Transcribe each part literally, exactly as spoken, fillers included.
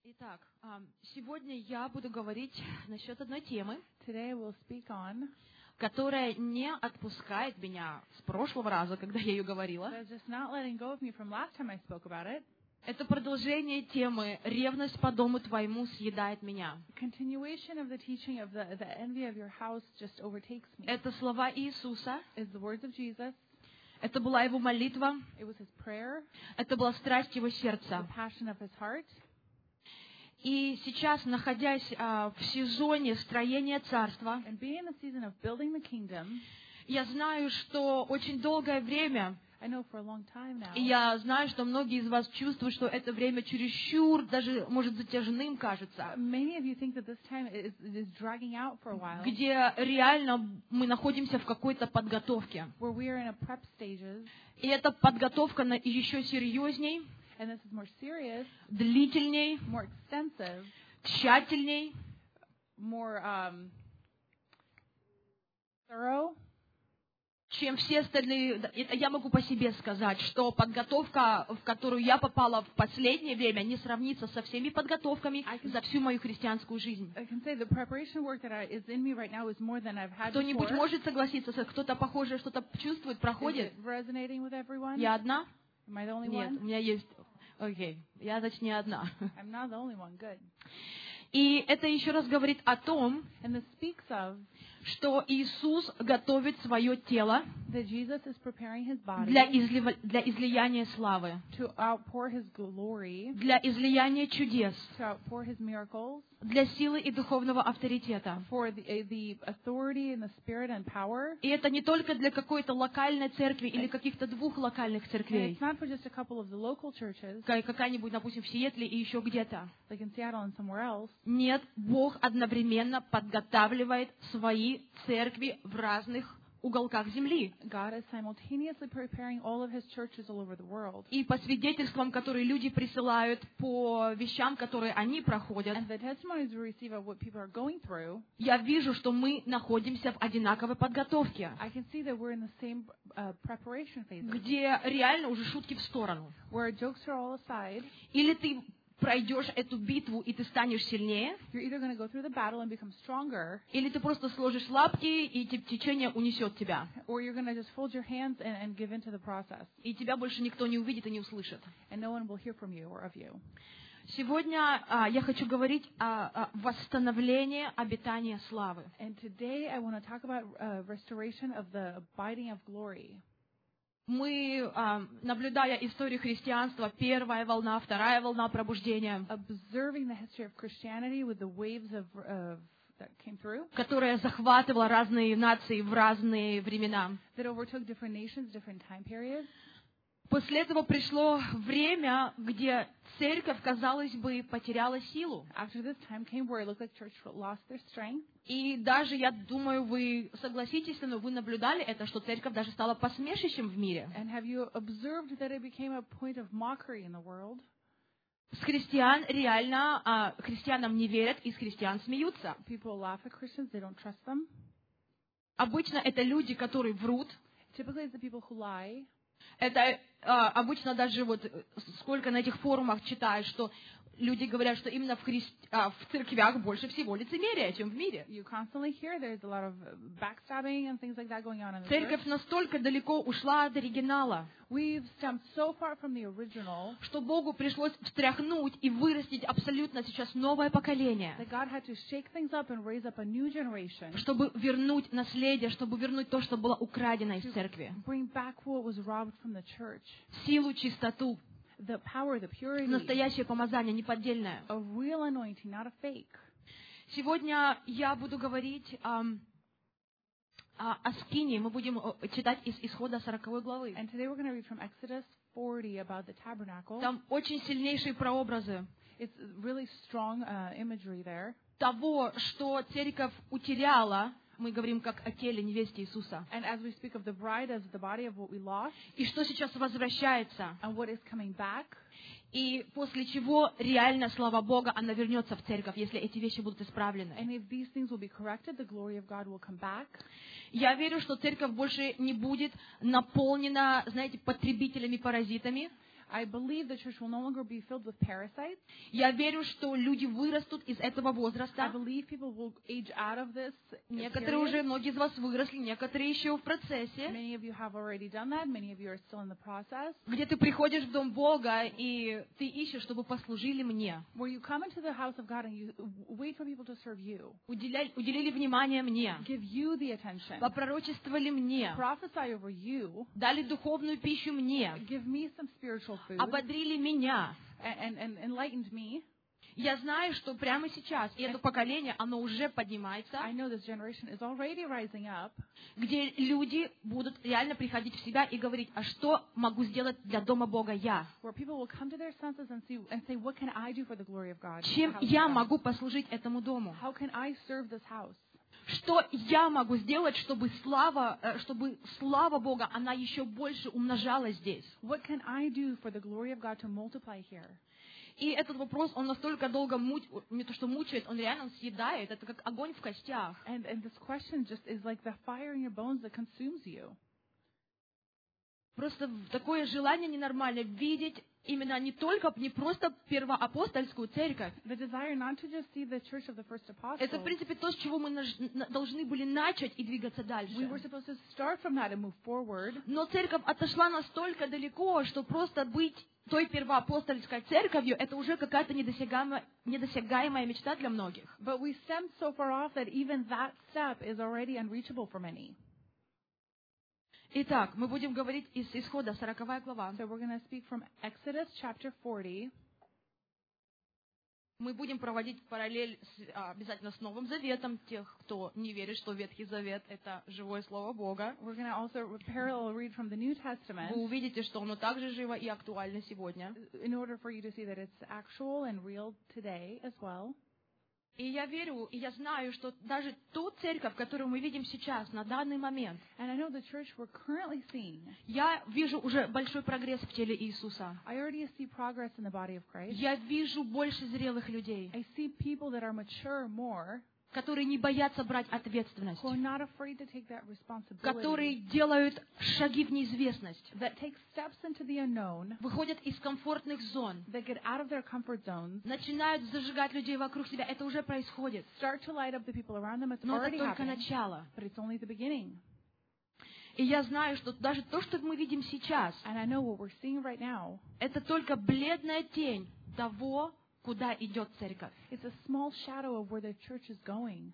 Итак, сегодня я буду говорить насчет одной темы, Today we'll speak on, которая не отпускает меня с прошлого раза, когда я ее говорила. that's just not letting go of me from last time I spoke about it. Это продолжение темы «Ревность по дому твоему съедает меня». Continuation of the teaching of the, the envy of your house just overtakes me. Это слова Иисуса, Is the words of Jesus. это была его молитва, It was his prayer, это была страсть его the сердца. passion of his heart. И сейчас, находясь а, в сезоне строения царства, And being in the season of building the kingdom, я знаю, что очень долгое время, I know for a long time now, и я знаю, что многие из вас чувствуют, что это время чересчур, даже, может, затяжным кажется, many of you think that this time is, is dragging out for a while, где реально мы находимся в какой-то подготовке. where we are in a prep stages, И эта подготовка на- еще серьезней, and this is more serious, длительней, more extensive, тщательней, more um, thorough. чем все остальные. Да, это я могу по себе сказать, что подготовка, в которую я попала в последнее время, не сравнится со всеми подготовками за всю мою христианскую жизнь. I can say the preparation work that I, is in me right now is more than I've had Кто-нибудь before. может согласиться, с- кто-то похожее что-то чувствует, Is проходит? it resonating with everyone? Я одна? Am I the only Нет, у one? меня есть. Окей, я, значит, не одна. I'm not the only one. Good. И это еще раз говорит о том, And this speaks of что Иисус готовит свое тело that Jesus is preparing his body для, излива- для излияния славы, to outpour his glory, для излияния чудес, to outpour his miracles, для силы и духовного авторитета. for the, uh, the authority and the spirit and power. И это не только для какой-то локальной церкви или каких-то двух локальных And церквей, it's not for just a couple of the local churches, ка- какая-нибудь, допустим, в Сиэтле и еще где-то. like in Seattle and somewhere else. Нет, Бог одновременно подготавливает свои церкви в разных уголках земли. God is simultaneously preparing all of his churches all over the world. И по свидетельствам, которые люди присылают по вещам, которые они проходят, And the testimonies we receive of what people are going through, я вижу, что мы находимся в одинаковой подготовке, I can see that we're in the same uh, preparation phase, где реально уже шутки в сторону. where jokes are all aside. Или ты пройдешь эту битву, и ты станешь сильнее, You're either going to go through the battle and become stronger, или ты просто сложишь лапки, и те- течение унесет тебя. or you're going to just fold your hands and, and give into the process, И тебя больше никто не увидит и не услышит. and no one will hear from you or of you. Сегодня а, я хочу говорить о, о восстановлении обитания славы. And today I want to talk about uh, restoration of the abiding of glory. Мы, а, наблюдая историю христианства, первая волна, вторая волна пробуждения, Observing the history of Christianity with the waves of, of that came through, которая захватывала разные нации в разные времена. that overtook different nations, different time periods. После этого пришло время, где церковь, казалось бы, потеряла силу. After this time came where it looked like church lost their strength. И даже, я думаю, вы согласитесь, но вы наблюдали это, что церковь даже стала посмешищем в мире. And have you observed that it became a point of mockery in the world? С христиан реально, а, христианам не верят, и с христиан смеются. People laugh at Christians, they don't trust them. Обычно это люди, которые врут. Typically it's the people who lie. Это а, обычно даже вот э, сколько на этих форумах читаешь, что люди говорят, что именно в, христи... а, в церквях больше всего лицемерия, чем в мире. You constantly hear there's a lot of backstabbing and things like that going on in the Церковь church. настолько далеко ушла от оригинала, We've stemmed so far from the original что Богу пришлось встряхнуть и вырастить абсолютно сейчас новое поколение, that God had to shake things up and raise up a new generation чтобы вернуть наследие, чтобы вернуть то, что было украдено из церкви. bring back what was robbed from the church. Силу, чистоту, The power, the purity, настоящее помазание, неподдельное. a real anointing, not a fake. Сегодня я буду говорить ам, о, о скинии. Мы будем э, читать из Исхода сороковой главы. And today we're going to read from Exodus forty about the tabernacle. Там очень сильнейшие прообразы It's really strong uh, imagery there. того, что церковь утеряла. Мы говорим как о теле невесте Иисуса. And as we speak of the bride as the body of what we lost, И что сейчас возвращается. and what is coming back, И после чего реально, слава Бога, она вернется в церковь, если эти вещи будут исправлены. and if these things will be corrected, the glory of God will come back. Я верю, что церковь больше не будет наполнена, знаете, потребителями-паразитами, I believe the church will no longer be filled with parasites. Я верю, что люди вырастут из этого I возраста. believe people will age out of this Некоторые period. уже, многие из вас выросли, некоторые еще в процессе. Many of you have already done that. Many of you are still in the process. Где ты приходишь в Дом Бога, и ты ищешь, чтобы послужили мне. Where you come into the house of God and you wait for people to serve you. Уделяли, уделили внимание мне. Give you the attention. Попророчествовали мне. Prophesy over you. Дали духовную пищу мне. Give me some spiritual food. Ободрили меня. And, and enlightened me. Я знаю, что прямо сейчас и это поколение, оно уже поднимается, I know this generation is already rising up, где люди будут реально приходить в себя и говорить, а что могу сделать для Дома Бога я? where people will come to their senses and see and say, what can I do for the glory of God? Чем The house of я God? могу послужить этому дому? How can I serve this house? Что я могу сделать, чтобы слава, э, чтобы слава Бога, она еще больше умножалась здесь? What can I do for the glory of God to multiply here? И этот вопрос, он настолько долго муть, не то что мучает, он реально съедает, это как огонь в костях. And and this question just is like the fire in your bones that consumes you. Просто такое желание ненормальное видеть именно не только, не просто первоапостольскую церковь. The desire not to just see the church of the first apostles. Это, в принципе, то, с чего мы наж- на- должны были начать и двигаться дальше. We were supposed to start from that and move forward. Но церковь отошла настолько далеко, что просто быть той первоапостольской церковью, это уже какая-то недосягаемая, недосягаемая мечта для многих. But we stemmed so far off that even that step is already unreachable for many. Итак, мы будем говорить из Исхода, сороковая глава. So we're going to speak from Exodus chapter forty. Мы будем проводить параллель с, а, обязательно с Новым Заветом, тех, кто не верит, что Ветхий Завет — это живое Слово Бога. We're going to also parallel read from the New Testament Вы увидите, что оно также живо и актуально сегодня. in order for you to see that it's actual and real today as well. И я верю, и я знаю, что даже ту церковь, которую мы видим сейчас, на данный момент, And I know the church we're currently seeing. я вижу уже большой прогресс в теле Иисуса. I already see progress in the body of Christ. Я вижу больше зрелых людей, I see people that are mature more, которые не боятся брать ответственность, who are not afraid to take that responsibility, которые делают шаги в неизвестность, that take steps into the unknown, выходят из комфортных зон, that get out of their comfort zones, начинают зажигать людей вокруг себя. Это уже происходит. start to light up the people around them. It's Но это already только happening, начало. but it's only the beginning. И я знаю, что даже то, что мы видим сейчас, And I know what we're seeing right now, это только бледная тень того, куда идет церковь. it's a small shadow of where the church is going.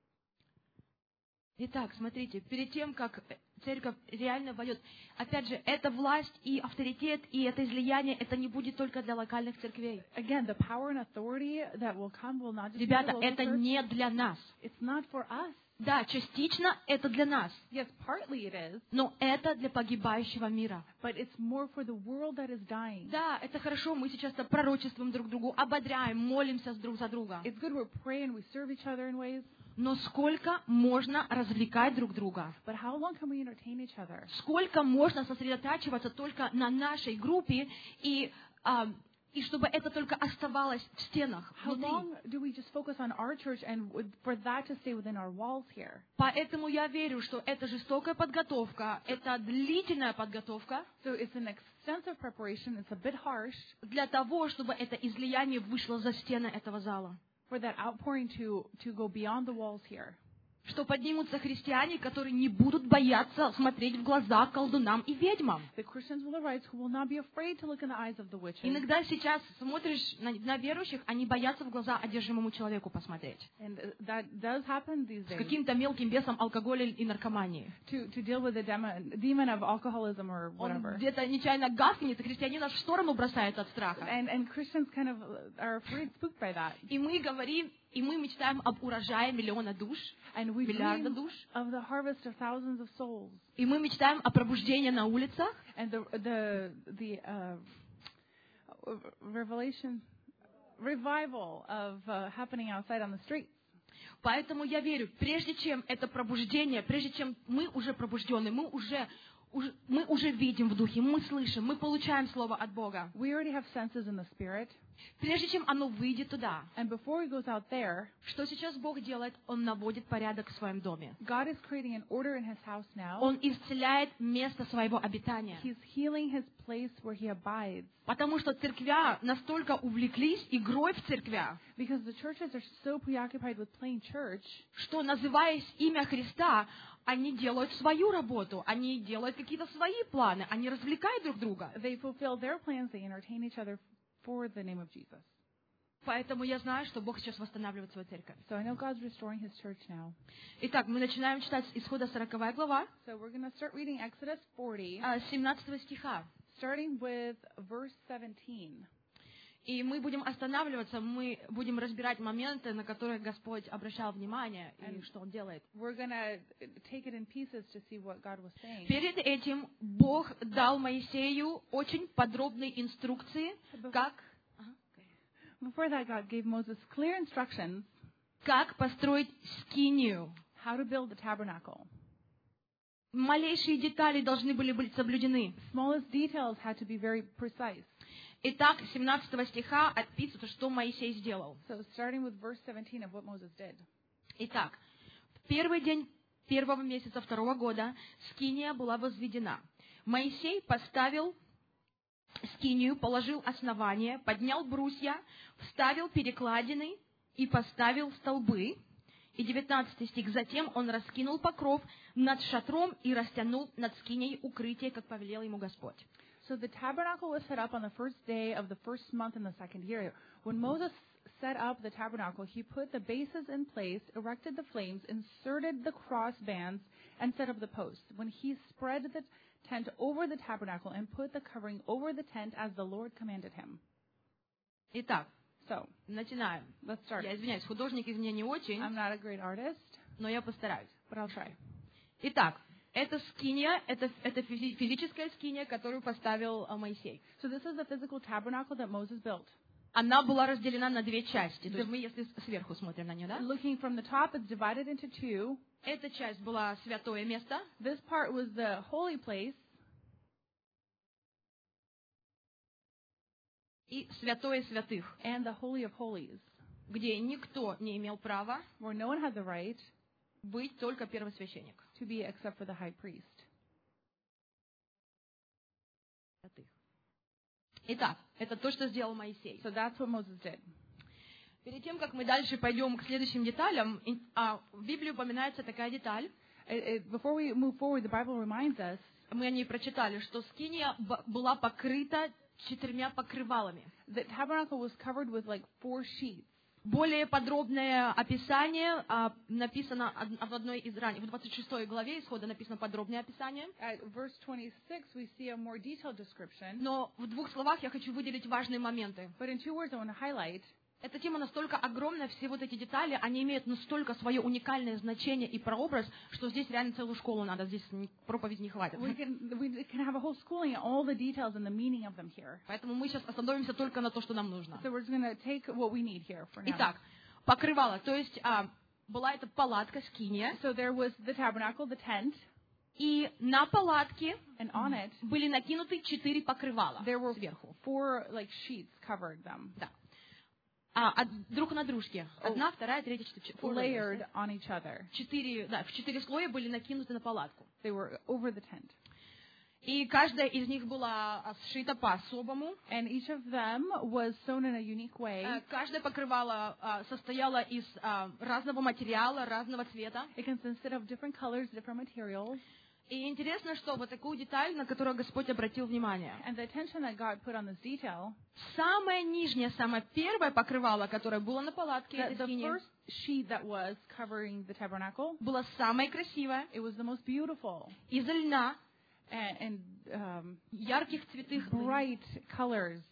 Итак, смотрите, перед тем, как церковь реально войдет, опять же, эта власть и авторитет, и это излияние, это не будет только для локальных церквей. Again, the power and authority that will come will not just be Ребята, for the local это church. не для нас. It's not for us. Да, частично это для нас, Yes, partly it is, но это для погибающего мира. but it's more for the world that is dying. Да, это хорошо, мы сейчас пророчествуем друг другу, ободряем, молимся друг за друга. It's good we pray and we serve each other in ways, Но сколько можно развлекать друг друга? but how long can we entertain each other? Сколько можно сосредотачиваться только на нашей группе и, а, и чтобы это только оставалось в стенах, How внутри? long do we just focus on our church and would- for that to stay within our walls here? Поэтому я верю, что это жестокая подготовка, это длительная подготовка So it's an extensive preparation. It's a bit harsh для того, чтобы это излияние вышло за стены этого зала. for that outpouring to, to go beyond the walls here. Что поднимутся христиане, которые не будут бояться смотреть в глаза колдунам и ведьмам. The Christians will arise who will not be afraid to look in the eyes of the witches. Иногда сейчас смотришь на, на верующих, они боятся в глаза одержимому человеку посмотреть. And uh, that does happen these С days. каким-то мелким бесом алкоголя и наркомании. To, to deal with the demon, demon of alcoholism or Он whatever. где-то нечаянно гавкнет, и христианин аж в сторону бросает от страха. And, and Christians kind of are afraid, spooked by that. И мы говорим, и мы мечтаем об урожае миллиона душ, And we миллиарда dream душ. of the harvest of thousands of souls. И мы мечтаем о пробуждении на улицах. And the, the, the uh, revelation, revival of uh, happening outside on the streets. Поэтому я верю, прежде чем это пробуждение, прежде чем мы уже пробуждены, мы уже, уже, мы уже видим в духе, мы слышим, мы получаем слово от Бога. We already have senses in the spirit. Прежде чем оно выйдет туда, And before it goes out there, что сейчас Бог делает? Он наводит порядок в своем доме. God is creating an order in His house now. Он исцеляет место своего обитания. He's healing His place where He abides. Потому что церквя настолько увлеклись игрой в церквях, Because the churches are so preoccupied with playing church, что, называясь имя Христа, они делают свою работу, они делают какие-то свои планы, они развлекают друг друга. they fulfill their plans, they entertain each other for the name of Jesus. Поэтому я знаю, что Бог сейчас восстанавливает свою церковь. So I know God's restoring His church now. Итак, мы начинаем читать с Исхода сороковая глава, So we're going to start reading Exodus forty, а, с семнадцатого стиха. starting with verse seventeen. И мы будем останавливаться, мы будем разбирать моменты, на которые Господь обращал внимание и что Он делает. We're going to take it in pieces to see what God was saying. Перед этим Бог дал Моисею очень подробные инструкции, как, Before that, God gave Moses clear instructions как построить скинию. how to build the tabernacle. Малейшие детали должны были быть соблюдены. Smallest details had to be very precise. Итак, с семнадцатого стиха описывается, что Моисей сделал. So starting with verse seventeen of what Moses did. Итак, в первый день первого месяца второго года скиния была возведена. Моисей поставил скинию, положил основание, поднял брусья, вставил перекладины и поставил столбы. И девятнадцатый стих. Затем он раскинул покров над шатром и растянул над скинией укрытие, как повелел ему Господь. So the tabernacle was set up on the first day of the first month in the second year. When Moses set up the tabernacle, he put the bases in place, erected the flames, inserted the crossbands, and set up the posts. When he spread the tent over the tabernacle and put the covering over the tent as the Lord commanded him. Итак, So, начинаем. let's start. Я извиняюсь, художник из меня не очень, I'm not a great artist, но я постараюсь. but I'll try. Итак, это скиния, это, это физи- физическая скиния, которую поставил а, Моисей. So this is the physical tabernacle that Moses built. Она была разделена на две части. То есть мы, если сверху смотрим на нее, да? Looking from the top, it's divided into two. Эта часть была святое место, This part was the holy place, и святое святых, and the holy of holies, где никто не имел права where no one had the right быть, только первосвященник. to be except for the high priest. Святых. Итак, это то, что сделал Моисей. So that's what Moses did. Перед тем, как мы дальше пойдем к следующим деталям, ин- а, в Библии упоминается такая деталь, It, it, before we move forward, the Bible reminds us мы о ней прочитали, что скиния б- была покрыта четырьмя покрывалами. that tabernacle was covered with like four sheets. Более подробное описание а, написано од- в одной из ранних, в двадцать шестой главе Исхода написано подробное описание. At verse twenty-six, we see a more detailed description. Но в двух словах я хочу выделить важные моменты. But in two words, I want to highlight Эта тема настолько огромная, все вот эти детали, они имеют настолько свое уникальное значение и прообраз, что здесь реально целую школу надо, здесь ни- проповеди не хватит. we can we can have a whole schooling on all the details and the meaning of them here. Поэтому мы сейчас остановимся только на то, что нам нужно. So we're just going to take what we need here for now. Итак, покрывало, то есть а, была эта палатка, скиния, So there was the tabernacle, the tent, и на палатке and on it были накинуты четыре покрывала there were сверху. four like sheets covered them, Да. А, от- друг на дружке. Одна, вторая, третья, четвертая. four layers, layered да. on each other. Четыре, да, в четыре слоя были накинуты на палатку. They were over the tent. И каждая из них была а, сшита по-особому. And each of them was sewn in a unique way. Э, Каждое покрывало а, состояло из а, разного материала, разного цвета. It consisted of different colors, different materials. И интересно, что вот такую деталь, на которую Господь обратил внимание. And the attention that God put on this detail, Самое нижнее, самое первое покрывало, которое было на палатке, that этой the скинии, first sheet that was covering the tabernacle, было самое красивое, it was the most beautiful из льна, and, and um, ярких цветных, bright colors.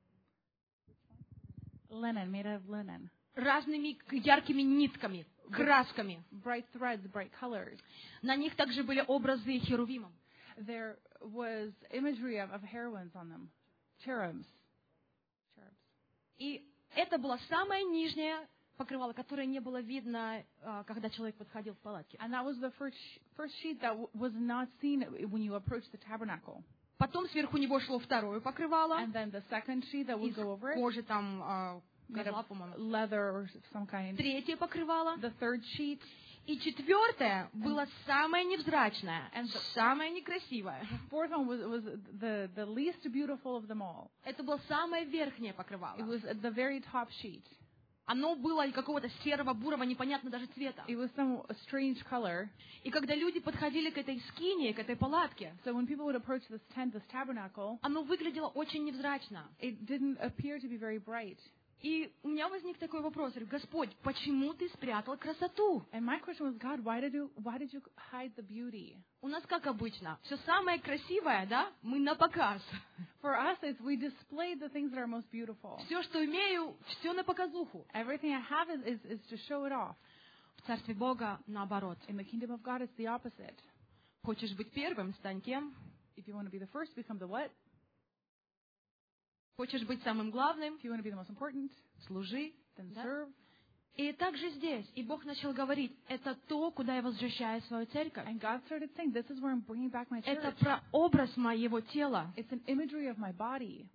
Linen, made out of linen. разными к- яркими нитками, красками. Bright threads, bright colors. На них также были образы херувимов. There was imagery of, of heroines on them, cherubs. Cherubs. И это было самое нижнее покрывало, которое не было видно, а, когда человек подходил в палатке. And that was the first sh- first sheet that w- was not seen when you approached the tabernacle. Потом сверху него шло второе покрывало And then the second sheet that would из go over it, кожи там а, made козла, of по-моему. leather or some kind. Третье покрывало. The third sheet, И четвертое было самое невзрачное, And the- самое некрасивое. the fourth one was was the the least beautiful of them all. Это было самое верхнее It покрывало. was at the very top sheet. Оно было какого-то серого, бурого, непонятно даже цвета. It was some strange color. И когда люди подходили к этой скинии, к этой палатке, So when people would approach this tent, this tabernacle, оно выглядело очень невзрачно. it didn't appear to be very bright. И у меня возник такой вопрос. Я говорю, Господь, почему ты спрятал красоту? And my question was, God, why did you why did you hide the beauty? У нас как обычно, все самое красивое, да, мы на показ. For us, it's we display the things that are most beautiful. Все, что имею, все на показуху. Everything I have is, is, is to show it off. В Царстве Бога наоборот. In the kingdom of God, it's the opposite. Хочешь быть первым, стань кем? If you want to be the first, become the what? Хочешь быть самым главным, If you want to be the most important, служи. then Да? serve. И также здесь. И Бог начал говорить, это то, куда я возвращаю свою церковь. And God started saying, this is where I'm bringing back my Это church. про образ моего тела. It's an imagery of my body.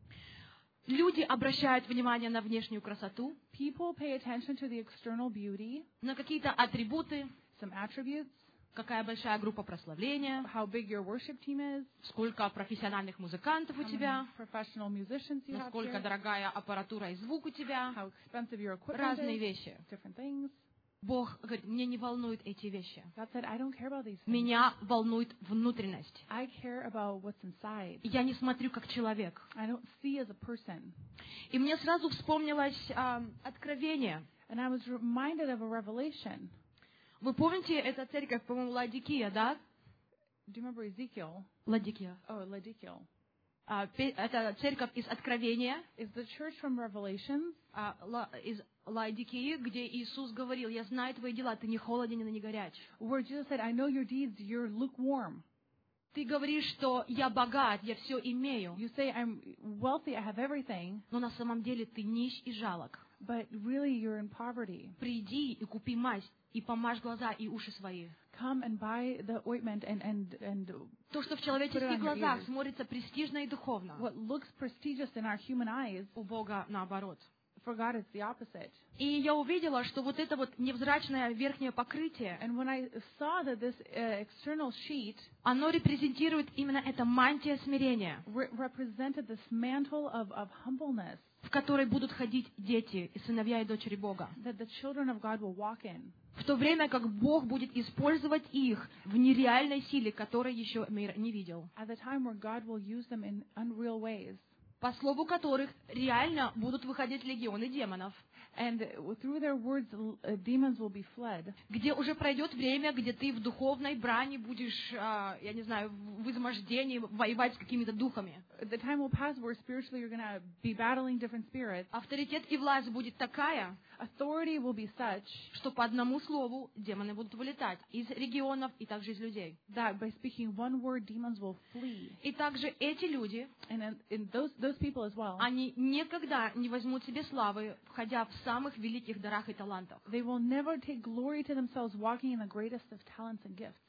Люди обращают внимание на внешнюю красоту, People pay attention to the external beauty, на какие-то атрибуты, some attributes, какая большая группа прославления, how big your worship team is, сколько профессиональных музыкантов у how тебя, many professional musicians you have насколько here, дорогая аппаратура и звук у тебя, how expensive your equipment разные is, вещи. different things. Бог говорит, мне не волнуют эти вещи. God said, I don't care about these things. Меня волнует внутренность. I care about what's inside. Я не смотрю как человек. I don't see as a person. И мне сразу вспомнилось а, откровение. And I was reminded of a revelation. Вы помните, эта церковь, по-моему, Ладикия, да? Do you remember Ezekiel? Ладикия. Oh, Ezekiel. А, пе- это церковь из Откровения, Is the church from Revelations? а, Ла- из Ладикии, где Иисус говорил, я знаю твои дела, ты не холоден и не горяч. Where Jesus said, I know your deeds, you're lukewarm. Ты говоришь, что я богат, я все имею, You say, I'm wealthy, I have everything, но на самом деле ты нищ и жалок. but really you're in poverty. Приди и купи мазь, и помажь глаза и уши свои. Come and buy the ointment and, and, and То, что в Put it человеческих on your глазах ears. смотрится престижно и духовно, what looks prestigious in our human eyes, у Бога наоборот. for God it's the opposite. И я увидела, что вот это вот невзрачное верхнее покрытие, And when I saw that this uh, external sheet оно репрезентирует именно это мантия смирения, re- represented this mantle of, of humbleness в которой будут ходить дети и сыновья и дочери Бога. that the children of God will walk in, В то время как Бог будет использовать их в нереальной силе, которой еще мир не видел. at the time where God will use them in unreal ways. По слову которых реально будут выходить легионы демонов. And through their words, uh, demons will be fled. Где уже пройдет время, где ты в духовной брани будешь, а, я не знаю, в измождении воевать с какими-то духами. The time will pass where spiritually you're going to be battling different spirits. Авторитет и власть будет такая, Authority will be such что по одному слову демоны будут вылетать из регионов и также из людей. that by speaking one word, demons will flee. И также эти люди, And in, in those those people as well, они никогда не возьмут себе славы, входя в самых великих дарах и талантах. they will never take glory to themselves walking in the greatest of talents and gifts.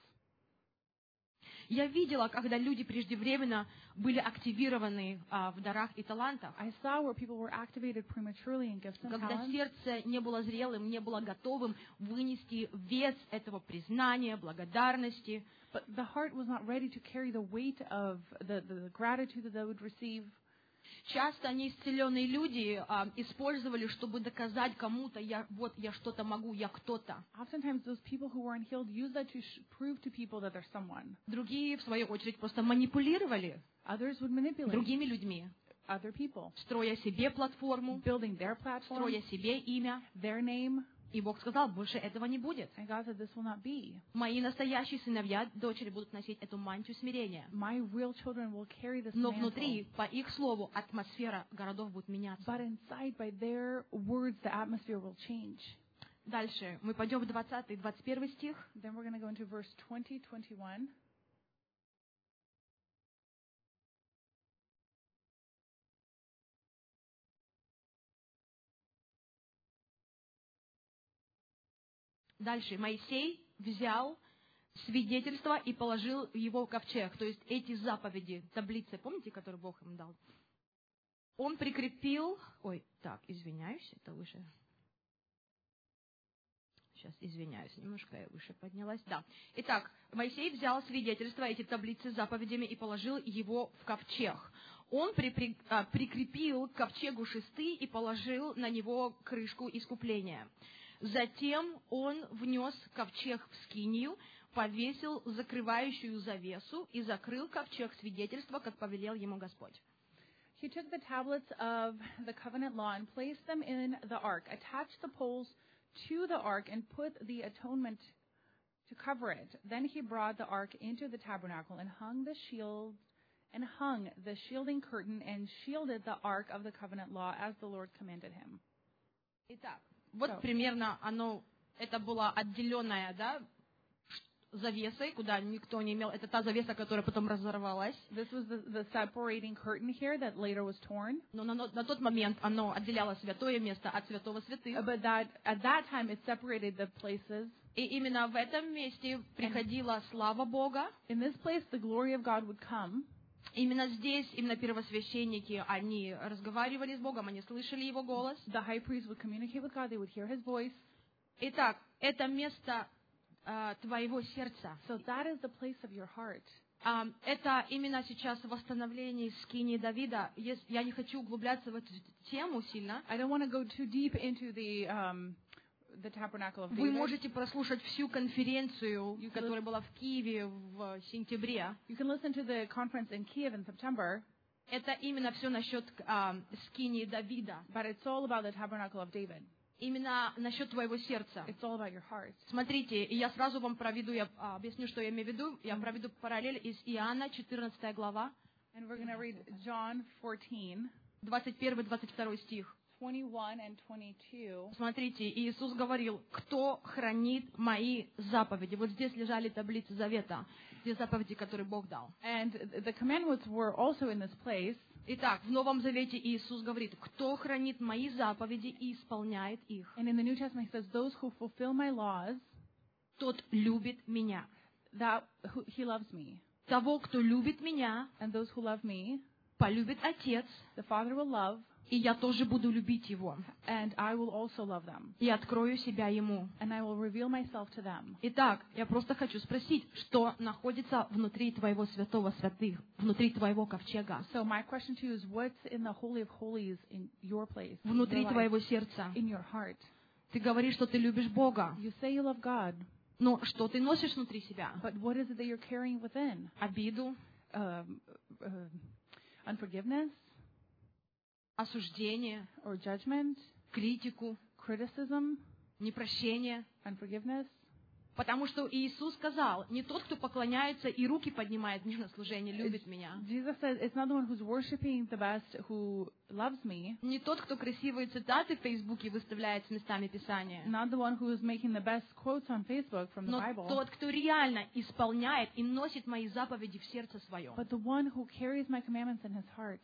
Я видела, когда люди преждевременно были активированы а, в дарах и талантах, I saw where people were activated prematurely in gifts and когда talents, сердце не было зрелым, не было готовым вынести вес этого признания, благодарности. but the heart was not ready to carry the weight of the, the, the gratitude that they would receive. Часто неисцеленные люди а, использовали, чтобы доказать кому-то, я, вот я что-то могу, я кто-то. Oftentimes, those people who weren't healed use that to sh- prove to people that they're someone. Другие, в свою очередь, просто манипулировали Others would manipulate другими людьми, other people, строя себе платформу, building their platform, строя себе имя. their name. И Бог сказал, больше этого не будет. And God said, this will not be. Мои настоящие сыновья, дочери будут носить эту мантию смирения. My real children will carry this Но mantle. внутри, по их слову, атмосфера городов будет меняться. But inside, by their words, the atmosphere will change. Дальше мы пойдем в двадцатый двадцать первый стих. Then we're going to go into verse twenty, twenty-one. Дальше Моисей взял свидетельство и положил его в ковчег. То есть эти заповеди, таблицы, помните, которые Бог им дал? Он прикрепил... Ой, так, извиняюсь, это выше... Сейчас, извиняюсь, немножко я выше поднялась. Да. Итак, Моисей взял свидетельство, эти таблицы с заповедями, и положил его в ковчег. Он при, при, а, прикрепил к ковчегу шесты и положил на него крышку искупления. Затем он внес ковчег в скинию, повесил закрывающую завесу и закрыл ковчег свидетельства, как повелел ему Господь. He took the tablets of the covenant law and placed them in the ark, attached the poles to the ark, and put the atonement to cover it. Then he brought the ark into the tabernacle and hung the shield and hung the shielding curtain and shielded the ark of the covenant law as the Lord commanded him. Итак, вот So, примерно оно, это была отделенная, да, завесой, куда никто не имел. Это та завеса, которая потом разорвалась. this was the, the separating curtain here that later was torn. Но на, на тот момент оно отделяло святое место от святого святых. But that at that time it separated the places. И именно в этом месте приходила слава Бога. In this place the glory of God would come. Именно здесь, именно первосвященники, они разговаривали с Богом, они слышали Его голос. The high priest would communicate with God, they would hear his voice. Итак, это место а, твоего сердца. So that is the place of your heart. А, это именно сейчас восстановление скинии Давида. Ес- Я не хочу углубляться в эту тему сильно. I don't want to go too deep into the um, the tabernacle of Вы David. можете прослушать всю конференцию, You can которая была в Киеве в сентябре. You can listen to the conference in Kiev in September, Это именно все насчет а, скинии Давида. but it's all about the tabernacle of David. Именно насчет твоего сердца. It's all about your heart. Смотрите, и я сразу вам проведу, я а, объясню, что я имею в виду. Я проведу параллель из Иоанна, четырнадцатая глава, And we're going to read John fourteen, двадцать первый двадцать второй стих. twenty-one and twenty-two. Смотрите, Иисус говорил, кто хранит мои заповеди. Вот здесь лежали таблицы завета, те заповеди, которые Бог дал. And the commandments were also in this place. Итак, в Новом Завете Иисус говорит, кто хранит мои заповеди и исполняет их, And in the New Testament he says, those who fulfill my laws, тот любит меня. that who, he loves me. Того, кто любит меня, And those who love me, полюбит Отец, the Father will love, и я тоже буду любить его. and I will also love them. И открою себя ему. And I will reveal myself to them. Итак, я просто хочу спросить, что находится внутри твоего святого святых, внутри твоего ковчега, So my question to you is, what's in the Holy of Holies in your place, in внутри your life, твоего сердца? in your heart? Ты говоришь, что ты любишь Бога, You say you love God, но что ты носишь внутри себя? but what is it that you're carrying within? Обиду, Um, uh, unforgiveness осуждение, or judgment, критику, criticism, непрощение. unforgiveness? Потому что Иисус сказал, не тот, кто поклоняется и руки поднимает мне на служение, любит меня. Jesus says it's not the one who's worshiping the best who loves me, Не тот, кто красивые цитаты в Фейсбуке выставляет с местами Писания. not the one who is making the best quotes on Facebook from the Но Bible, тот, кто реально исполняет и носит мои заповеди в сердце своем. but the one who carries my commandments in his heart.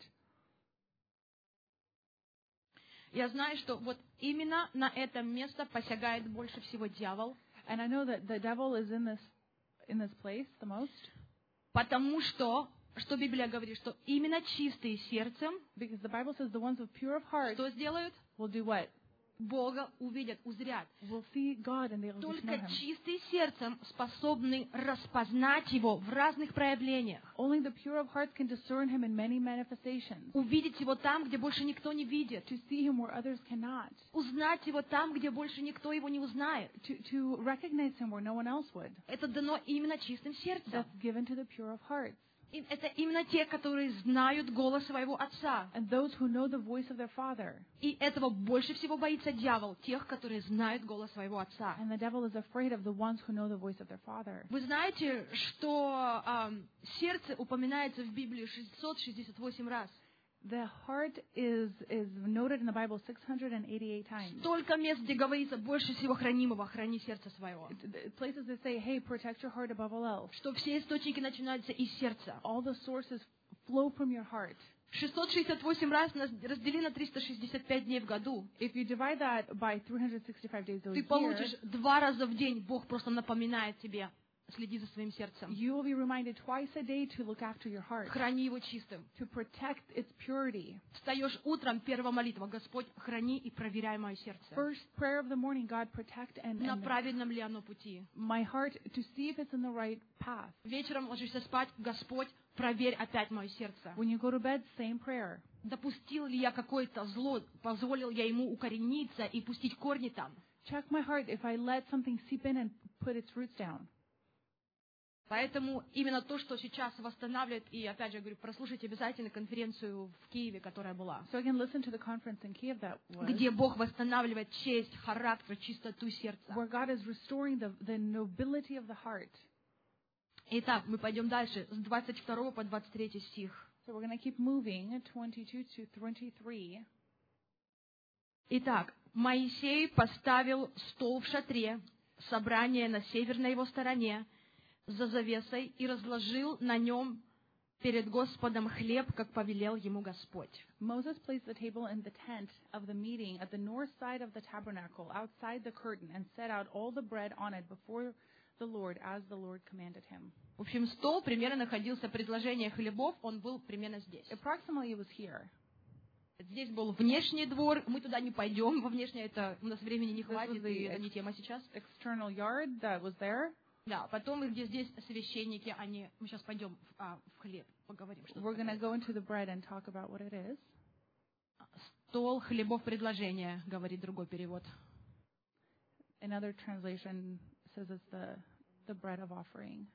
Я знаю, что вот именно на это место посягает больше всего дьявол, And I know that the devil is in this in this place the most, потому что, что Библия говорит, что именно чистые сердцем, because the Bible says the ones of pure of heart что сделают? will do what? Бога увидят, узрят. Will see God and they will get to Только know him. чистые сердцем способны распознать Его в разных проявлениях. Only the pure of heart can discern him in many manifestations, Увидеть Его там, где больше никто не видит. to see him where others cannot, Узнать Его там, где больше никто Его не узнает. to, to recognize him where no one else would. Это дано именно чистым сердцем. That's given to the pure of hearts. И это именно те, которые знают голос своего Отца. And those who know the voice of their Father. И этого больше всего боится дьявол, тех, которые знают голос своего Отца. And the devil is afraid of the ones who know the voice of their Father. Вы знаете, что ам, сердце упоминается в Библии шестьсот шестьдесят восемь раз. The heart is is noted in the Bible six hundred eighty-eight times. Столько мест, где говорится больше всего хранимого, храни сердце своего. The places that say, hey, protect your heart above all else. Что все источники начинаются из сердца. All the sources flow from your heart. шестьсот шестьдесят восемь раз нас раздели на триста шестьдесят пять дней в году. If you divide that by three hundred sixty-five days a Ты year, получишь два раза в день, Бог просто напоминает тебе следи за своим сердцем. You will be reminded twice a day to look after your heart, Храни его чистым. to protect its purity. Встаешь утром, первая молитва: Господь, храни и проверяй мое сердце. First prayer of the morning, God, protect and, На and правильном ли оно пути? my heart to see if it's in the right path. Вечером ложишься спать: Господь, проверь опять мое сердце. When you go to bed, same prayer. Допустил ли я какое-то зло, позволил я ему укорениться и пустить корни там? Check my heart if I let something seep in and put its roots down. Поэтому именно то, что сейчас восстанавливает, и опять же говорю, прослушайте обязательно конференцию в Киеве, которая была, So again, listen to the conference in Kiev that was, где Бог восстанавливает честь, характер, чистоту сердца. where God is restoring the, the nobility of the heart. Итак, мы пойдем дальше, с двадцать второго по двадцать третий стих. So we're going to keep moving, twenty-two to twenty-three. Итак, Моисей поставил стол в шатре, собрание на северной его стороне, за завесой, и разложил на нем перед Господом хлеб, как повелел ему Господь. Moses placed the table in the tent of the meeting at the north side of the tabernacle, outside the curtain, and set out all the bread on it before the Lord, as the Lord commanded him. В общем, стол примерно находился, предложение хлебов, он был примерно здесь. Approximately it was here. Здесь был внешний двор, мы туда не пойдем, во внешний, это у нас времени не хватит, the и это не тема сейчас. External yard that was there. Да, потом и где здесь священники, они, мы сейчас пойдем в, а, в хлеб, поговорим. Что We're going to go into the bread and talk about what it is. Стол хлебов предложения, говорит другой перевод. Another translation says it's the, the bread of offering.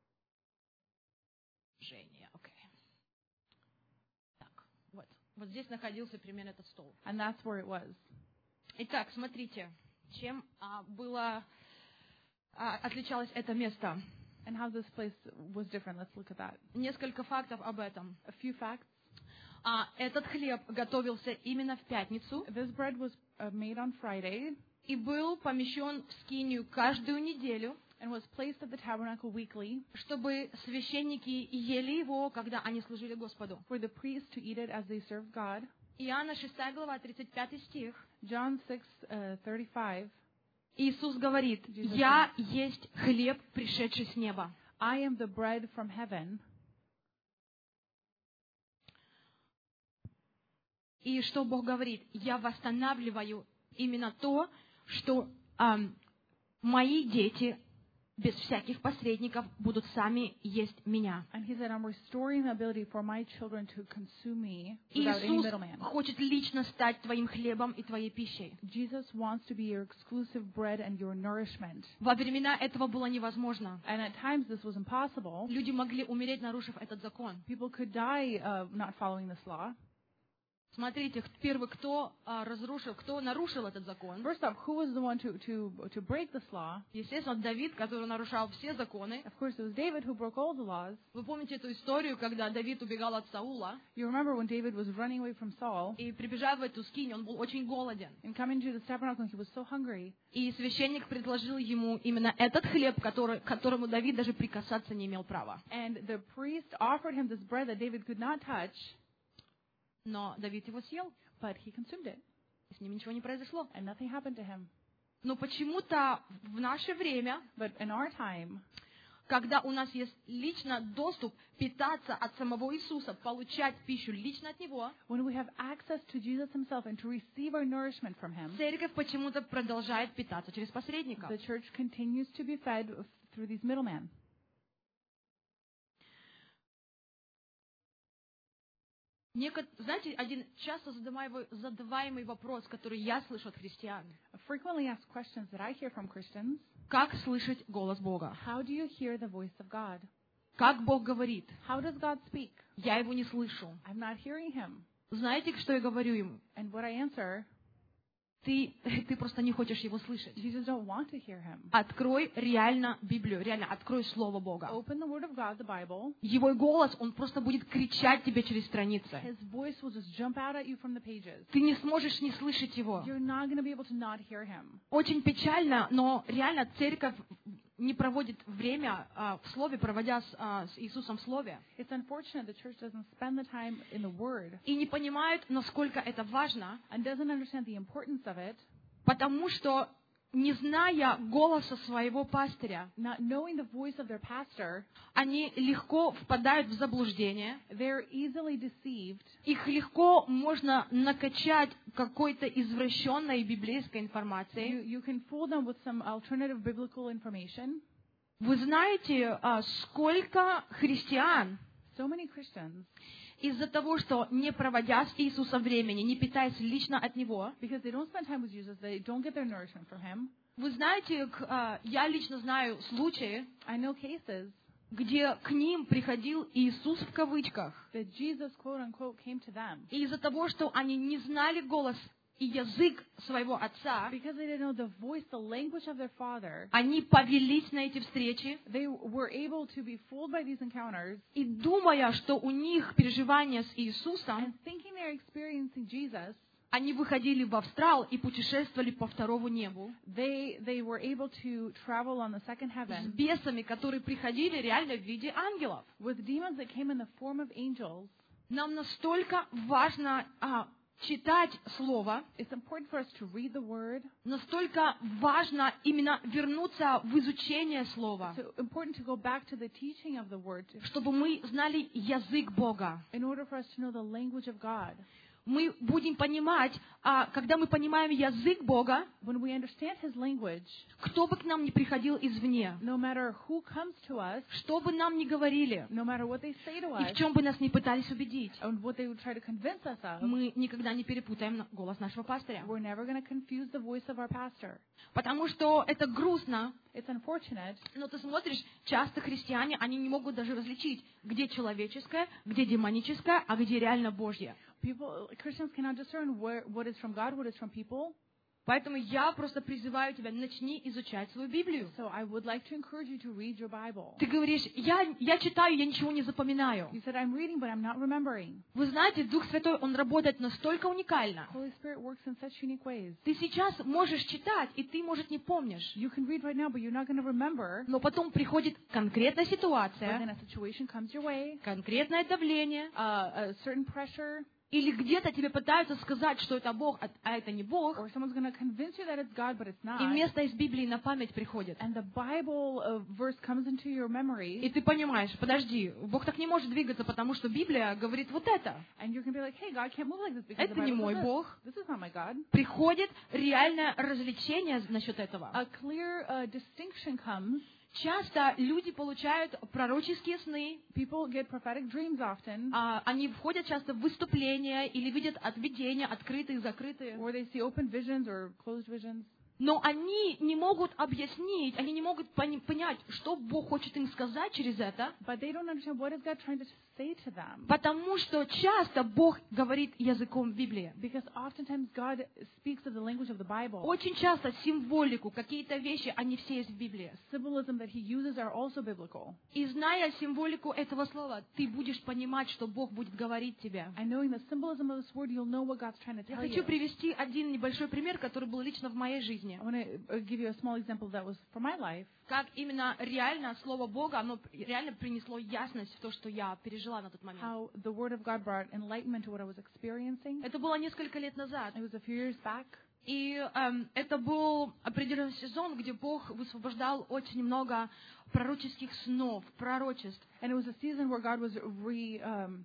Женя, окей. Так, вот. Вот здесь находился примерно этот стол. And that's where it was. Итак, смотрите, чем а, было, а, отличалось это место. And how this place was different. Let's look at that. Несколько фактов об этом. A few facts. А, этот хлеб готовился именно в пятницу This bread was uh, made on Friday и был помещен в скинию каждую неделю, and was placed at the tabernacle weekly чтобы священники ели его, когда они служили Господу. for the priests to eat it as they served God. Иоанна шестая глава, тридцать пятый стих. John six uh, thirty-five. Иисус говорит: Jesus «Я есть хлеб, пришедший с неба». I am the bread from heaven. И что Бог говорит? Я восстанавливаю именно то, что ам, мои дети без всяких посредников будут сами есть меня. And he said, I'm restoring the ability for my children to consume me without any Иисус middleman. хочет лично стать твоим хлебом и твоей пищей. Jesus wants to be your exclusive bread and your nourishment. Во времена этого было невозможно. And at times this was impossible. Люди могли умереть, нарушив этот закон. People could die uh, not following this law. Смотрите, первый, кто а, разрушил, кто нарушил этот закон. First off, who was the one to, to, to break this law? Естественно, Давид, который нарушал все законы. Of course, it was David who broke all the laws. Вы помните эту историю, когда Давид убегал от Саула You remember when David was running away from Saul и, прибежав в эту скинию, он был очень голоден. and coming to the tabernacle, he was so hungry. И священник предложил ему именно этот хлеб, который, к которому Давид даже прикасаться не имел права. And the priest offered him this bread that David could not touch, Но Давид его съел, but he consumed it, и с ним ничего не произошло. and nothing happened to him. Но почему-то в наше время, But in our time, когда у нас есть лично доступ питаться от самого Иисуса, получать пищу лично от Него, when we have access to Jesus himself and to receive our nourishment from him, церковь почему-то продолжает питаться через посредников. the church continues to be fed through these middlemen. Некот- Знаете, один часто задаваемый, задаваемый вопрос, который я слышу от христиан. A frequently asked questions that I hear from Christians: Как слышать голос Бога? how do you hear the voice of God? Как Бог говорит? How does God speak? Я его не слышу. I'm not hearing him. Знаете, что я говорю им? And what I answer, Ты, ты просто не хочешь его слышать. you just don't want to hear him. Открой реально Библию, реально открой Слово Бога. Open the Word of God, the Bible. Его голос, он просто будет кричать тебе через страницы. His voice will just jump out at you from the pages. Ты не сможешь не слышать его. You're not going to be able to not hear him. Очень печально, но реально церковь не проводит время а, в Слове, проводя с, а, с Иисусом в Слове. It's unfortunate the church doesn't spend the time in the Word И не понимают, насколько это важно, and doesn't understand the importance of it, потому что не зная голоса своего пастыря, not knowing the voice of their pastor, они легко впадают в заблуждение. they're easily deceived. Их легко можно накачать какой-то извращенной библейской You, информацией. you can fool them with some alternative biblical information. Вы знаете, а, сколько христиан So many Christians, из-за того, что не проводя с Иисусом времени, не питаясь лично от Него, because they don't spend time with Jesus, they don't get their nourishment from Him. вы знаете, к- а, я лично знаю случаи, I know cases где к ним приходил Иисус в кавычках. that Jesus, quote unquote, came to them. И из-за того, что они не знали голос и язык своего отца, Because they didn't know the voice, the language of their father, они повелись на эти встречи, they were able to be fooled by these encounters, и думая, что у них переживания с Иисусом, and thinking they're experiencing Jesus, они выходили в астрал и путешествовали по второму небу they they were able to travel on the second с heaven бесами, которые приходили реально в виде ангелов. with demons that came in the form of angels. Нам настолько важно а, читать Слово, It's important for us to read the Word. настолько важно именно вернуться в изучение Слова, It's important to go back to the teaching of the Word чтобы мы знали язык Бога. in order for us to know the language of God. Мы будем понимать, а, когда мы понимаем язык Бога, When we understand His language, кто бы к нам ни приходил извне, no matter who comes to us, что бы нам ни говорили, no matter what they say to и us, в чем бы нас ни пытались убедить, and what they would try to convince us of, мы никогда не перепутаем на- голос нашего пастыря. we're never going to confuse the voice of our pastor. Потому что это грустно, It's unfortunate, но ты смотришь, часто христиане, они не могут даже различить, где человеческое, где демоническое, а где реально Божье. people, Christians cannot discern where, what is from God, what is from people. Поэтому я просто призываю тебя, начни изучать свою Библию. So I would like to encourage you to read your Bible. Ты говоришь, я, я читаю, я ничего не запоминаю. You said, I'm reading, but I'm not remembering. Вы знаете, Дух Святой, Он работает настолько уникально. Holy Spirit works in such unique ways. Ты сейчас можешь читать, и ты, может, не помнишь. You can read right now, but you're not going to remember. Но потом приходит конкретная But then ситуация, a situation comes your way, конкретное давление, uh, a certain pressure, или где-то тебе пытаются сказать, что это Бог, а а это не Бог, or someone's going to convince you that it's God, but it's not. и место из Библии на память приходит. And the Bible uh, verse comes into your memory, И ты понимаешь, подожди, Бог так не может двигаться, потому что Библия говорит вот это. and you can be like, hey, God can't move like this because the Это не Bible мой says Бог. this. This is not my God. Приходит реальное развлечение насчет этого. A clear uh, distinction comes. Часто люди получают пророческие сны, People get prophetic dreams often, а, они входят часто в выступления или видят видения, открытые, закрытые. or they see open visions or closed visions. Но они не могут объяснить, они не могут пони- понять, что Бог хочет им сказать через это, But they don't understand what is God trying to say to them. потому что часто Бог говорит языком Библии. Because oftentimes God speaks of the language of the Bible. Очень часто символику, какие-то вещи, они все есть в Библии. Symbolism that he uses are also biblical. И зная символику этого слова, ты будешь понимать, что Бог будет говорить тебе. And knowing the symbolism of this word, you'll know what God's trying to Я tell хочу you. привести один небольшой пример, который был лично в моей жизни. I want to give you a small example that was for my life. Как именно реально Слово Бога, оно реально принесло ясность в то, что я пережила на тот момент. How the word of God brought enlightenment to what I was experiencing. Это было несколько лет назад. It was a few years back. И эм, это был определенный сезон, где Бог высвобождал очень много пророческих снов, пророчеств. And it was a season where God was re, um,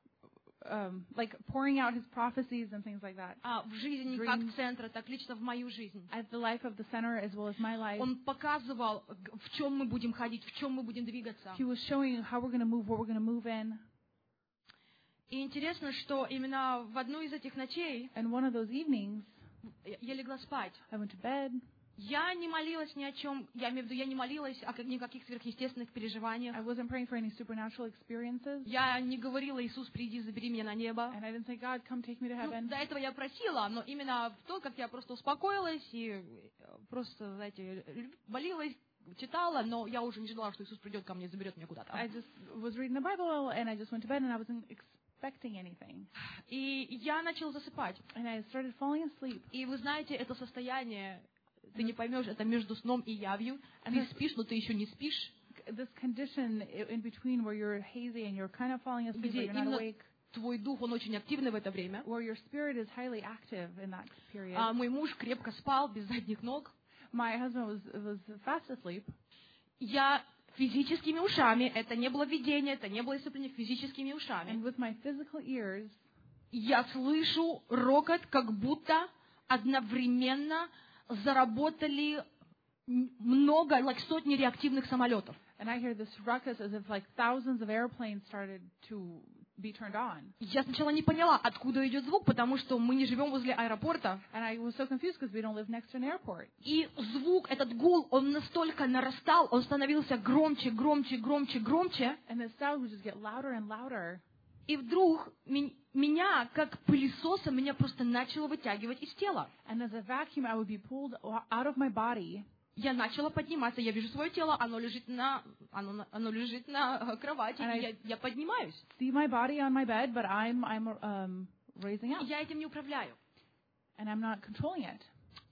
um, like pouring out his prophecies and things like that. А в жизни Dreams. как центра, так лично в мою жизнь. At the life of the center as well as my life. Он показывал, г- в чем мы будем ходить, в чем мы будем двигаться. He was showing how we're going to move, what we're going to move in. И интересно, что именно в одну из этих ночей And one of those evenings, я я легла спать. I went to bed. Я не молилась ни о чем, я имею в виду, я не молилась о как- никаких сверхъестественных переживаниях. I wasn't praying for any supernatural experiences. Я не говорила, Иисус, приди, забери меня на небо. And I didn't say, God, come take me to Ну, heaven. до этого я просила, но именно в то, как я просто успокоилась и э, просто, знаете, лю- молилась, читала, но я уже не ждала, что Иисус придет ко мне и заберет меня куда-то. I just was reading the Bible and I just went to bed and I wasn't expecting anything. И я начала засыпать. And I started falling asleep. И вы знаете, это состояние, ты не поймешь, это между сном и явью. Ты Ага. спишь, но ты еще не спишь. This condition i- in between where you're hazy and you're kind of falling asleep, but Где you're not именно awake, твой дух, он очень активный в это время. where your spirit is highly active in that period. А мой муж крепко спал, без задних ног. my husband was was fast asleep. Я физическими ушами, это не было видение, это не было исцепление, физическими ушами. And with my physical ears, Я слышу рокот, как будто одновременно заработали много, like сотни реактивных самолетов. and I hear this ruckus as if like thousands of airplanes started to be turned on. Я сначала не поняла, откуда идет звук, потому что мы не живем возле аэропорта. And I was so confused because we don't live next to an airport. И звук, этот гул, он настолько нарастал, он становился громче, громче, громче, громче. And the sound would just get louder and louder. И вдруг ми- меня, как пылесоса, меня просто начало вытягивать из тела. And as a vacuum, I would be pulled o- out of my body. Я начала подниматься, я вижу свое тело, оно лежит на, оно, на- оно лежит на э, кровати, And и I- я, я поднимаюсь. See my body on my bed, but I'm I'm um, raising up, Я этим не управляю. and I'm not controlling it.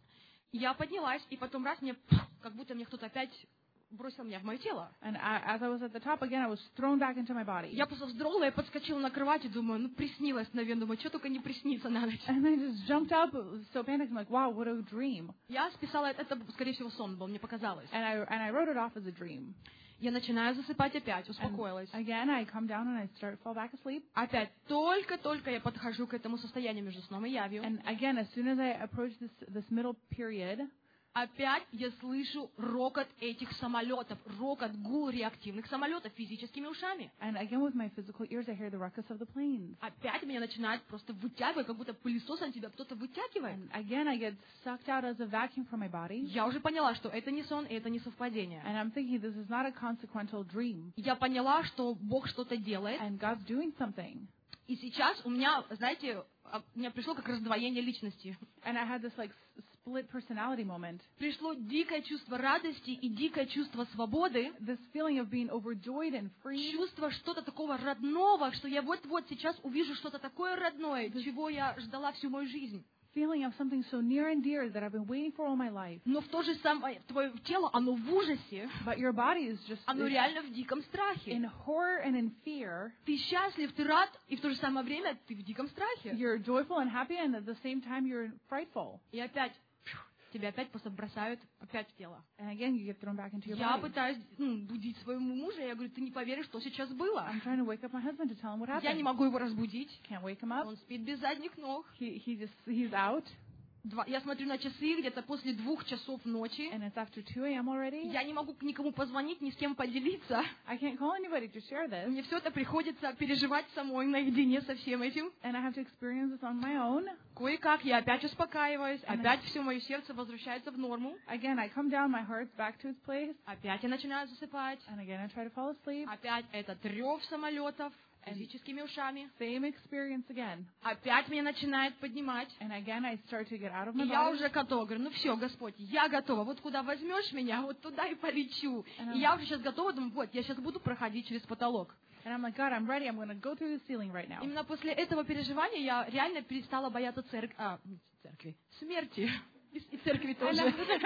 Я поднялась, и потом раз мне, как будто мне кто-то опять бросил меня в мое тело. And I, as I was at the top again, I was thrown back into my body. Я просто вздрогнула, я подскочила на кровати, думаю, ну приснилось, наверное, думаю, что только не приснится на ночь. And I just jumped up, so panicked. I'm like, wow, what a dream. Я списала, это, это, скорее всего, сон был, мне показалось. And I and I wrote it off as a dream. Я начинаю засыпать опять, And успокоилась. again, I come down and I start fall back asleep. Опять, только-только я подхожу к этому состоянию между сном и явью. And again, as soon as I approach this this middle period, Опять я слышу рокот этих самолетов, рокот, гул реактивных самолетов физическими ушами. and again with my physical ears, I hear the ruckus of the planes. Опять меня начинает просто вытягивать, как будто пылесосом тебя кто-то вытягивает. And again, I get sucked out as a vacuum from my body. Я уже поняла, что это не сон, и это не совпадение. And I'm thinking this is not a consequential dream. Я поняла, что Бог что-то делает. And God's doing something. И сейчас у меня, знаете, а, у меня пришло как раздвоение личности. And I had this like s- split personality moment. Пришло дикое чувство радости и дикое чувство свободы. This feeling of being overjoyed and free. Чувство что-то такого родного, что я вот-вот сейчас увижу что-то такое родное, чего я ждала всю мою жизнь. Feeling of something so near and dear that I've been waiting for all my life. Но в то же самое твое тело, оно в ужасе, But your body is just оно is реально в диком in страхе. horror and in fear. Ты счастлив, ты рад, и в то же самое время ты в диком страхе. You're joyful and happy, and at the same time you're frightful. И опять, пф, тебя опять просто бросают опять в тело. And again, you get thrown back into your Я body. пытаюсь ну, будить своего мужа, я говорю, ты не поверишь, что сейчас было. I'm trying to wake up my husband to tell him what Я не happened. могу его разбудить. Can't wake him up. Он спит без задних ног. He he just he's out, Два- Я смотрю на часы, где-то после двух часов ночи. and it's after two a.m. already. Я не могу никому позвонить, ни с кем поделиться. I can't call anybody to share this, Мне все это приходится переживать самой наедине со всем этим. and I have to experience this on my own. Кое-как я опять успокаиваюсь, опять все мое сердце возвращается в норму. Again, I come down, my heart's back to its place, Опять я начинаю засыпать. and again I try to fall asleep. Опять этот рев самолетов физическими ушами. Same experience again. Опять меня начинает поднимать. And again, I start to get out of И my я body. уже готова. Говорю, ну все, Господь, я готова. Вот куда возьмешь меня, вот туда и полечу. Ага. И я уже сейчас готова, думаю, вот, я сейчас буду проходить через потолок. And I'm like, God, I'm ready. I'm going to go through the ceiling right now. Именно после этого переживания я реально перестала бояться церк... а, не церкви, смерти. И, и церкви And тоже. after,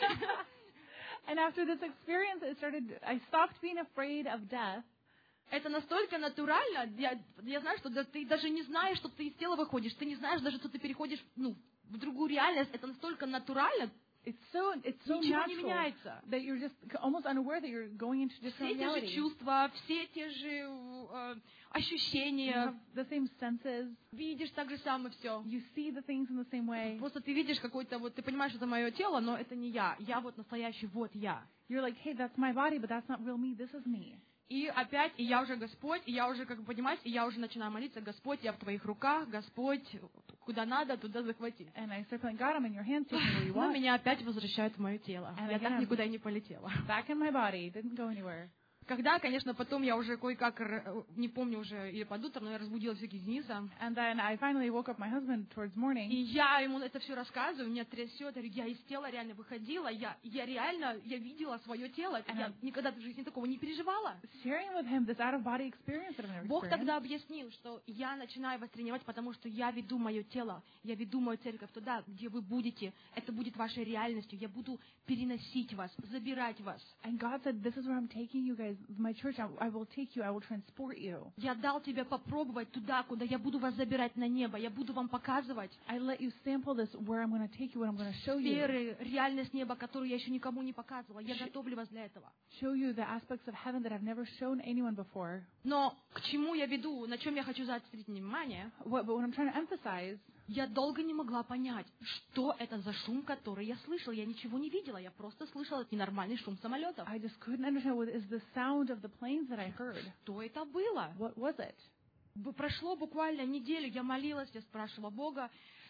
and after this experience, it started. I stopped being afraid of death. Это настолько натурально. Я, я знаю, что да, ты даже не знаешь, что ты из тела выходишь. Ты не знаешь даже, что ты переходишь ну, в другую реальность. Это настолько натурально. It's so it's so Ничего не natural меняется. that you're just almost unaware that you're going into Все different те же reality. чувства, все те же э, You ощущения. have the same senses. Видишь так же самое все. You see the things in the same way. Просто ты видишь какой-то, вот ты понимаешь, что это мое тело, но это не я. Я вот настоящий, вот я. You're like, hey, that's my body, but that's not real me. This is me. И опять, и я уже Господь, и я уже, как бы понимаешь, и я уже начинаю молиться, Господь, я в Твоих руках, Господь, куда надо, туда захвати. And I start playing, God, I'm in your hands. Take me where you Но want. меня опять возвращают в мое тело. And Я again, так I'm- никуда и не полетела. Back in my body. Didn't go anywhere. Когда, конечно, потом я уже кое-как, р- не помню уже, или под утро, но я разбудила все-таки Дениса. And then I finally woke up my husband towards И morning. я ему это все рассказываю, меня трясет, я говорю, я из тела реально выходила, я, я реально, я видела свое тело, это я никогда в жизни такого не переживала. Sharing with him this out-of-body experience that I've never Бог experienced. тогда объяснил, что я начинаю вас тренировать, потому что я веду мое тело, я веду мою церковь туда, где вы будете, это будет вашей реальностью, я буду переносить вас, забирать вас. And God said, this is where I'm taking you guys. emphasize, my church, I, I will take you, I will transport you. Я дал тебе попробовать туда, куда я буду вас забирать на небо. Я буду вам показывать I let you sample this, where I'm going to take you, what I'm going to show you. сферы, реальность неба, которую я еще никому не показывала. Я готовлю вас для этого. Show you the aspects of heaven that I've never shown anyone before. Но к чему я веду, на чем я хочу заострить внимание, What, but what I'm trying to emphasize, я долго не могла понять, что это за шум, который я слышала. Я ничего не видела, я просто слышала ненормальный шум самолетов. I just couldn't understand what is the sound of the planes that I heard. Что это было? What was it? Б- Прошло буквально неделю, я молилась, я спрашивала Бога,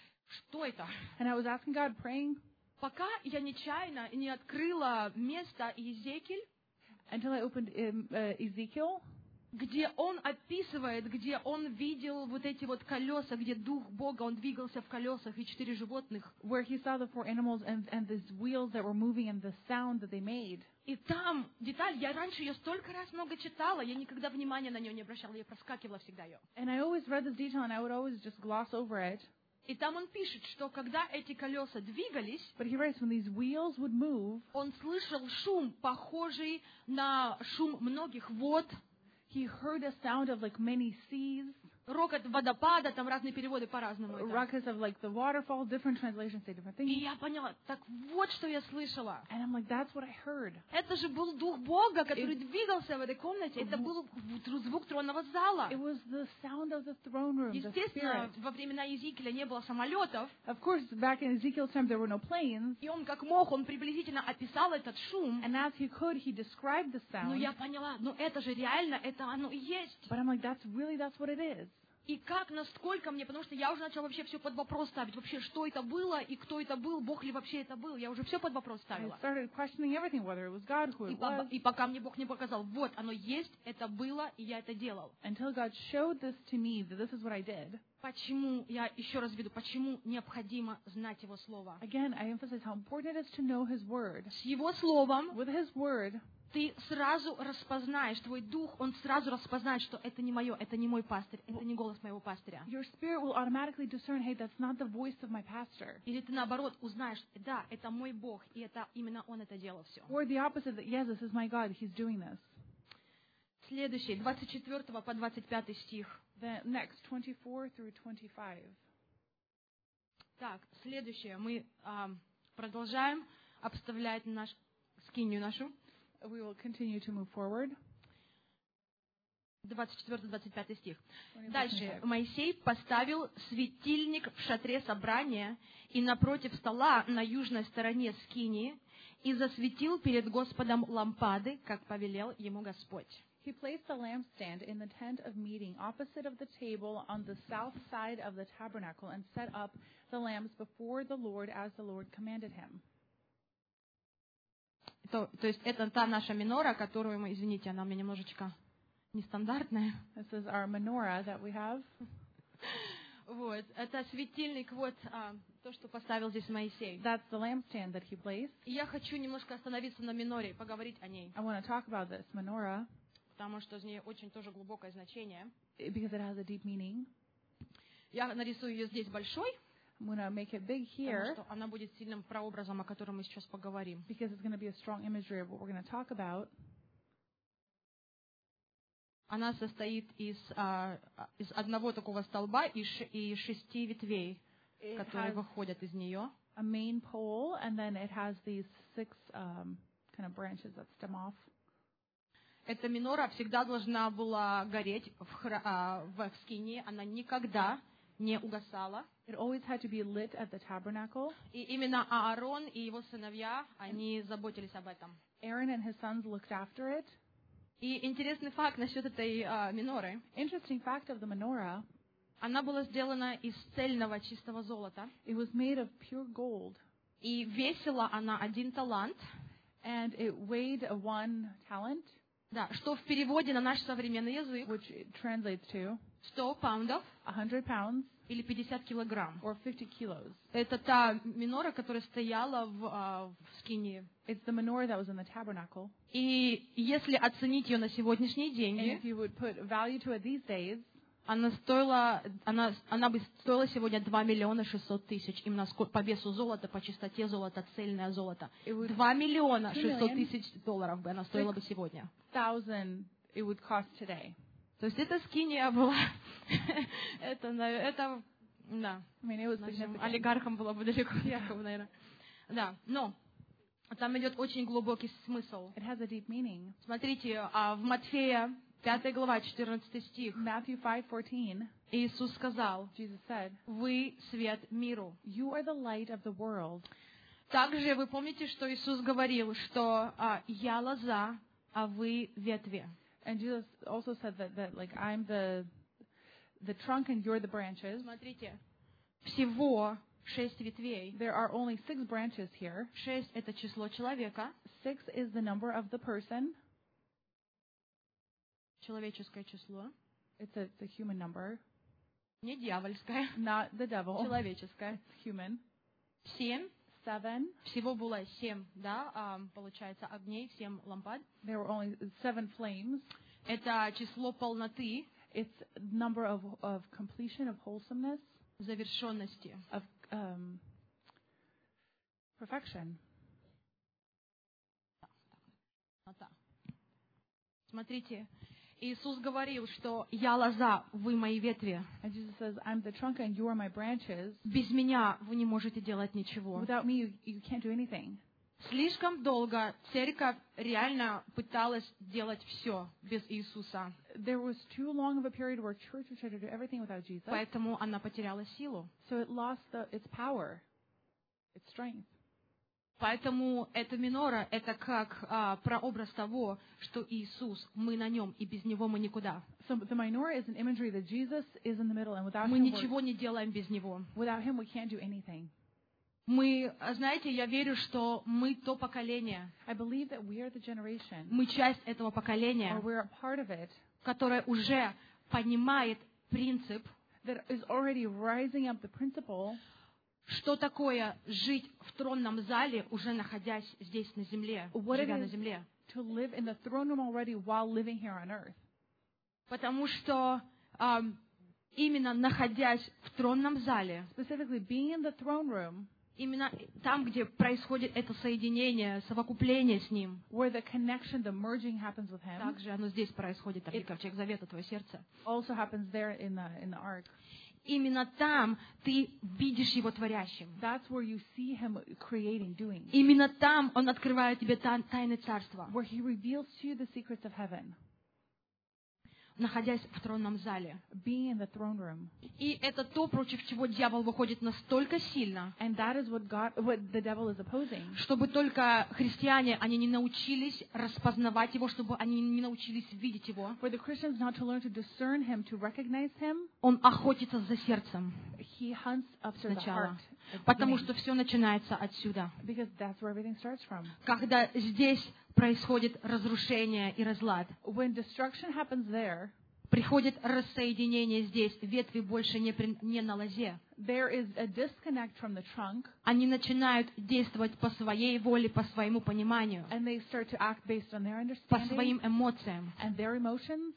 что это? And I was asking God, praying, Пока я нечаянно не открыла место Иезекииль, until I opened um, uh, Ezekiel, где он описывает, где он видел вот эти вот колеса, где Дух Бога, он двигался в колесах, и четыре животных. where he saw the four animals and, and these wheels that were moving and the sound that they made. И там деталь, я раньше ее столько раз много читала, я никогда внимания на нее не обращала, я проскакивала всегда ее. And I always read this detail and I would always just gloss over it. И там он пишет, что когда эти колеса двигались, But he writes, when these wheels would move, он слышал шум, похожий на шум многих вод, he heard a sound of like many seas, рокот водопада, там разные переводы по-разному. это. ruckus of like the waterfall, different translations say different И things. я поняла, так вот что я слышала. And I'm like, that's what I heard. Это же был Дух Бога, который двигался в этой комнате. Это был звук тронного зала. It was the sound of the throne room, the Естественно, spirit. во времена Иезекииля не было самолетов, Of course, back in Ezekiel's time, there were no planes. и он как мог, он приблизительно описал этот шум. And as he could, he described the Но sound. я поняла, ну это же реально, это оно и есть. But I'm like, that's really, that's what it is. И как, насколько мне, потому что я уже начала вообще все под вопрос ставить. Вообще, что это было, и кто это был, Бог ли вообще это был. Я уже все под вопрос I ставила. started questioning everything, whether it was God, who И, it по- was, и пока мне Бог не показал, вот оно есть, это было, и я это делал. until God showed this to me, that this is what I did. Почему, я еще раз веду, почему необходимо знать Его Слово? Again, I emphasize how important it is to know His Word. С Его Словом With His Word, ты сразу распознаешь, твой дух, он сразу распознает, что это не мое, это не мой пастырь, это не голос моего пастыря. your spirit will automatically discern, hey, that's not the voice of my pastor. Или ты наоборот узнаешь, да, это мой Бог, и это именно Он это делал все. Or the opposite, that yes, this is my God, He's doing this. Следующий, двадцать четвёртого по двадцать пятый стих. Then next, twenty-four through twenty-five. Так, следующее. Мы а, продолжаем обставлять наш, скинию нашу. We will continue to move forward. двадцать четвёртый двадцать пятый стих. twenty-four, Дальше. twenty-five. Моисей поставил светильник в шатре собрания и напротив стола на южной стороне скинии и засветил перед Господом лампады, как повелел ему Господь. He placed the lampstand in the tent of meeting opposite of the table on the south side of the tabernacle and set up the lamps before the Lord as the Lord commanded him. То, то есть это та наша минора, которую мы, извините, она у меня немножечко нестандартная. This is our menorah that we have. Вот, это светильник, вот а, то, что поставил здесь Моисей. That's the lampstand that he placed. И я хочу немножко остановиться на миноре, поговорить о ней, I want to talk about this menorah потому что в ней очень тоже глубокое значение. because it has a deep meaning. Я нарисую ее здесь большой, I'm going to make it big here потому что она будет сильным прообразом, о котором мы сейчас поговорим. because it's going to be a strong imagery of what we're going to talk about. Она состоит из, а, из одного такого столба и, ш, и шести ветвей, It которые has выходят из нее. a main pole and then it has these six um, kind of branches that stem off. Эта минора всегда должна была гореть в, хра- а, в скинии, она никогда не угасала. It always had to be lit at the tabernacle. И именно Аарон и его сыновья, они заботились об этом. Aaron and his sons looked after it. И интересный факт насчет этой а, миноры. Interesting fact of the menorah, Она была сделана из цельного чистого золота. it was made of pure gold, И весила она один талант, and it weighed a one talent, да, что в переводе на наш современный язык which it translates to сто паундов one hundred pounds или пятьдесят килограмм. or fifty kilos. Это та минора, которая стояла в, а, в скинии. It's the menorah that was in the tabernacle. И если оценить ее на сегодняшние And деньги, if you would put value to it these days, Она стоила, она, она бы стоила сегодня два миллиона шестьсот тысяч, именно по весу золота, по чистоте золота, цельное золото. два миллиона шестьсот тысяч долларов бы она стоила бы сегодня. Thousand it would cost today. То есть эта скиния была, это, это, да, I mean, it was нашим significant. олигархам было бы далеко, наверное. Да, но там идет очень глубокий смысл. It has a deep meaning. Смотрите, в Матфея пятая глава, четырнадцатый стих. Matthew five fourteen. Иисус сказал: Jesus said, «Вы свет миру». "You are the light of the world." Также вы помните, что Иисус говорил, что а, «Я лоза, а вы ветви». And Jesus also said that, that like I'm the the trunk and you're the branches. Смотрите, всего шесть ветвей. There are only six branches here. Шесть — это число человека. Six is the number of the person. Человеческое число. It's a, it's a human number. Не дьявольское. Not the devil. Человеческое. It's human. Семь. Seven. Всего было семь, да, а, получается, огней, семь лампад. There were only seven flames. Это число полноты. It's number of of completion, of wholesomeness, завершенности. of um, perfection. Смотрите, Иисус говорил, что «Я лоза, вы мои ветви». And Jesus says, "I'm the trunk and you are my branches." Без меня вы не можете делать ничего. Without me, you, you can't do anything. Слишком долго церковь реально пыталась делать все без Иисуса. There was too long of a period where church was trying to do everything without Jesus. Поэтому она потеряла силу. So it lost the, its power, its strength. Поэтому эта минора — это как а, прообраз того, что Иисус, мы на нем, и без него мы никуда. So the menorah is an imagery that Jesus is in the middle, and without Мы him, ничего не делаем без него. without him, we can't do anything. Мы, знаете, я верю, что мы то поколение, I believe that we are the generation, мы часть этого or поколения, we're a part of it, которое уже понимает принцип, that is already rising up the principle что такое жить в тронном зале, уже находясь здесь на земле, What it живя на is- земле. to live in the throne room already while living here on earth. Потому что ам, именно находясь в тронном зале, Specifically, being in the throne room, именно там, где происходит это соединение, совокупление с Ним, where the connection, the merging happens with him, также оно здесь происходит, там, где ковчег завета, твое сердце. also happens there in the in the ark. Именно там ты видишь Его творящим. That's where you see him creating, doing, Именно там Он открывает тебе тай- тайны царства, where he reveals to you the secrets of heaven, находясь в тронном зале. being in the throne room. И это то, против чего дьявол выходит настолько сильно, And that is what God, what the devil is opposing. чтобы только христиане, они не научились распознавать Его, чтобы они не научились видеть Его. For the Christians not to learn to discern him, to recognize him, Он охотится за сердцем he hunts after the сначала, heart, at the потому beginning, что все начинается отсюда. because that's where everything starts from. Когда здесь происходит разрушение и разлад, When destruction happens there, приходит рассоединение здесь, ветви больше не, при- не на лозе. there is a disconnect from the trunk, Они начинают действовать по своей воле, по своему пониманию, and they start to act based on their по understanding своим эмоциям. and their emotions.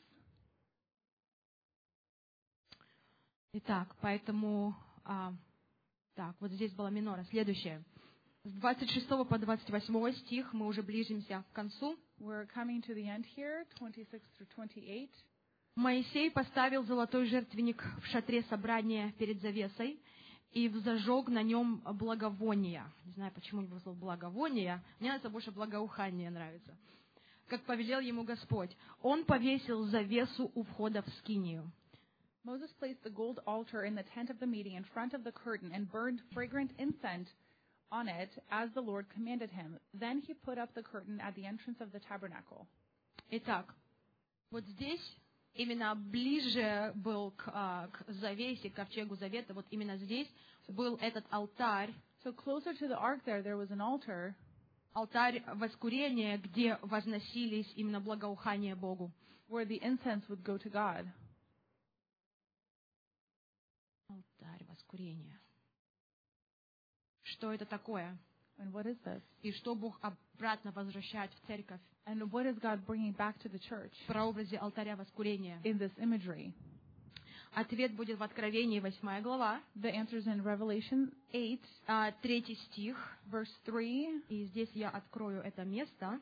Итак, поэтому, а, так, вот здесь была минора. Следующее. С двадцать шестого по двадцать восьмой стих мы уже ближимся к концу. We're coming to the end here, twenty-six through twenty-eight. Моисей поставил золотой жертвенник в шатре собрания перед завесой и взожег на нем благовония. Не знаю, почему не было слова благовония. Мне нравится больше благоухание нравится. Как повелел ему Господь. Он повесил завесу у входа в скинию. Moses placed the gold altar in the tent of the meeting in front of the curtain and burned fragrant incense on it as the Lord commanded him. Then he put up the curtain at the entrance of the tabernacle. Итак, вот здесь именно ближе был к, а, к завесе, к ковчегу завета, вот именно здесь был этот алтарь, So closer to the ark there, there was an altar, алтарь воскурения, где возносились именно благоухания Богу. where the incense would go to God. Алтарь воскурения. Что это такое? And what is this? И что Бог обратно возвращает в церковь And what is God bringing back to the church в прообразе алтаря воскурения? in this imagery? Ответ будет в Откровении, восьмая глава, The answer is in Revelation eight, а, третий стих. verse three. И здесь я открою это место.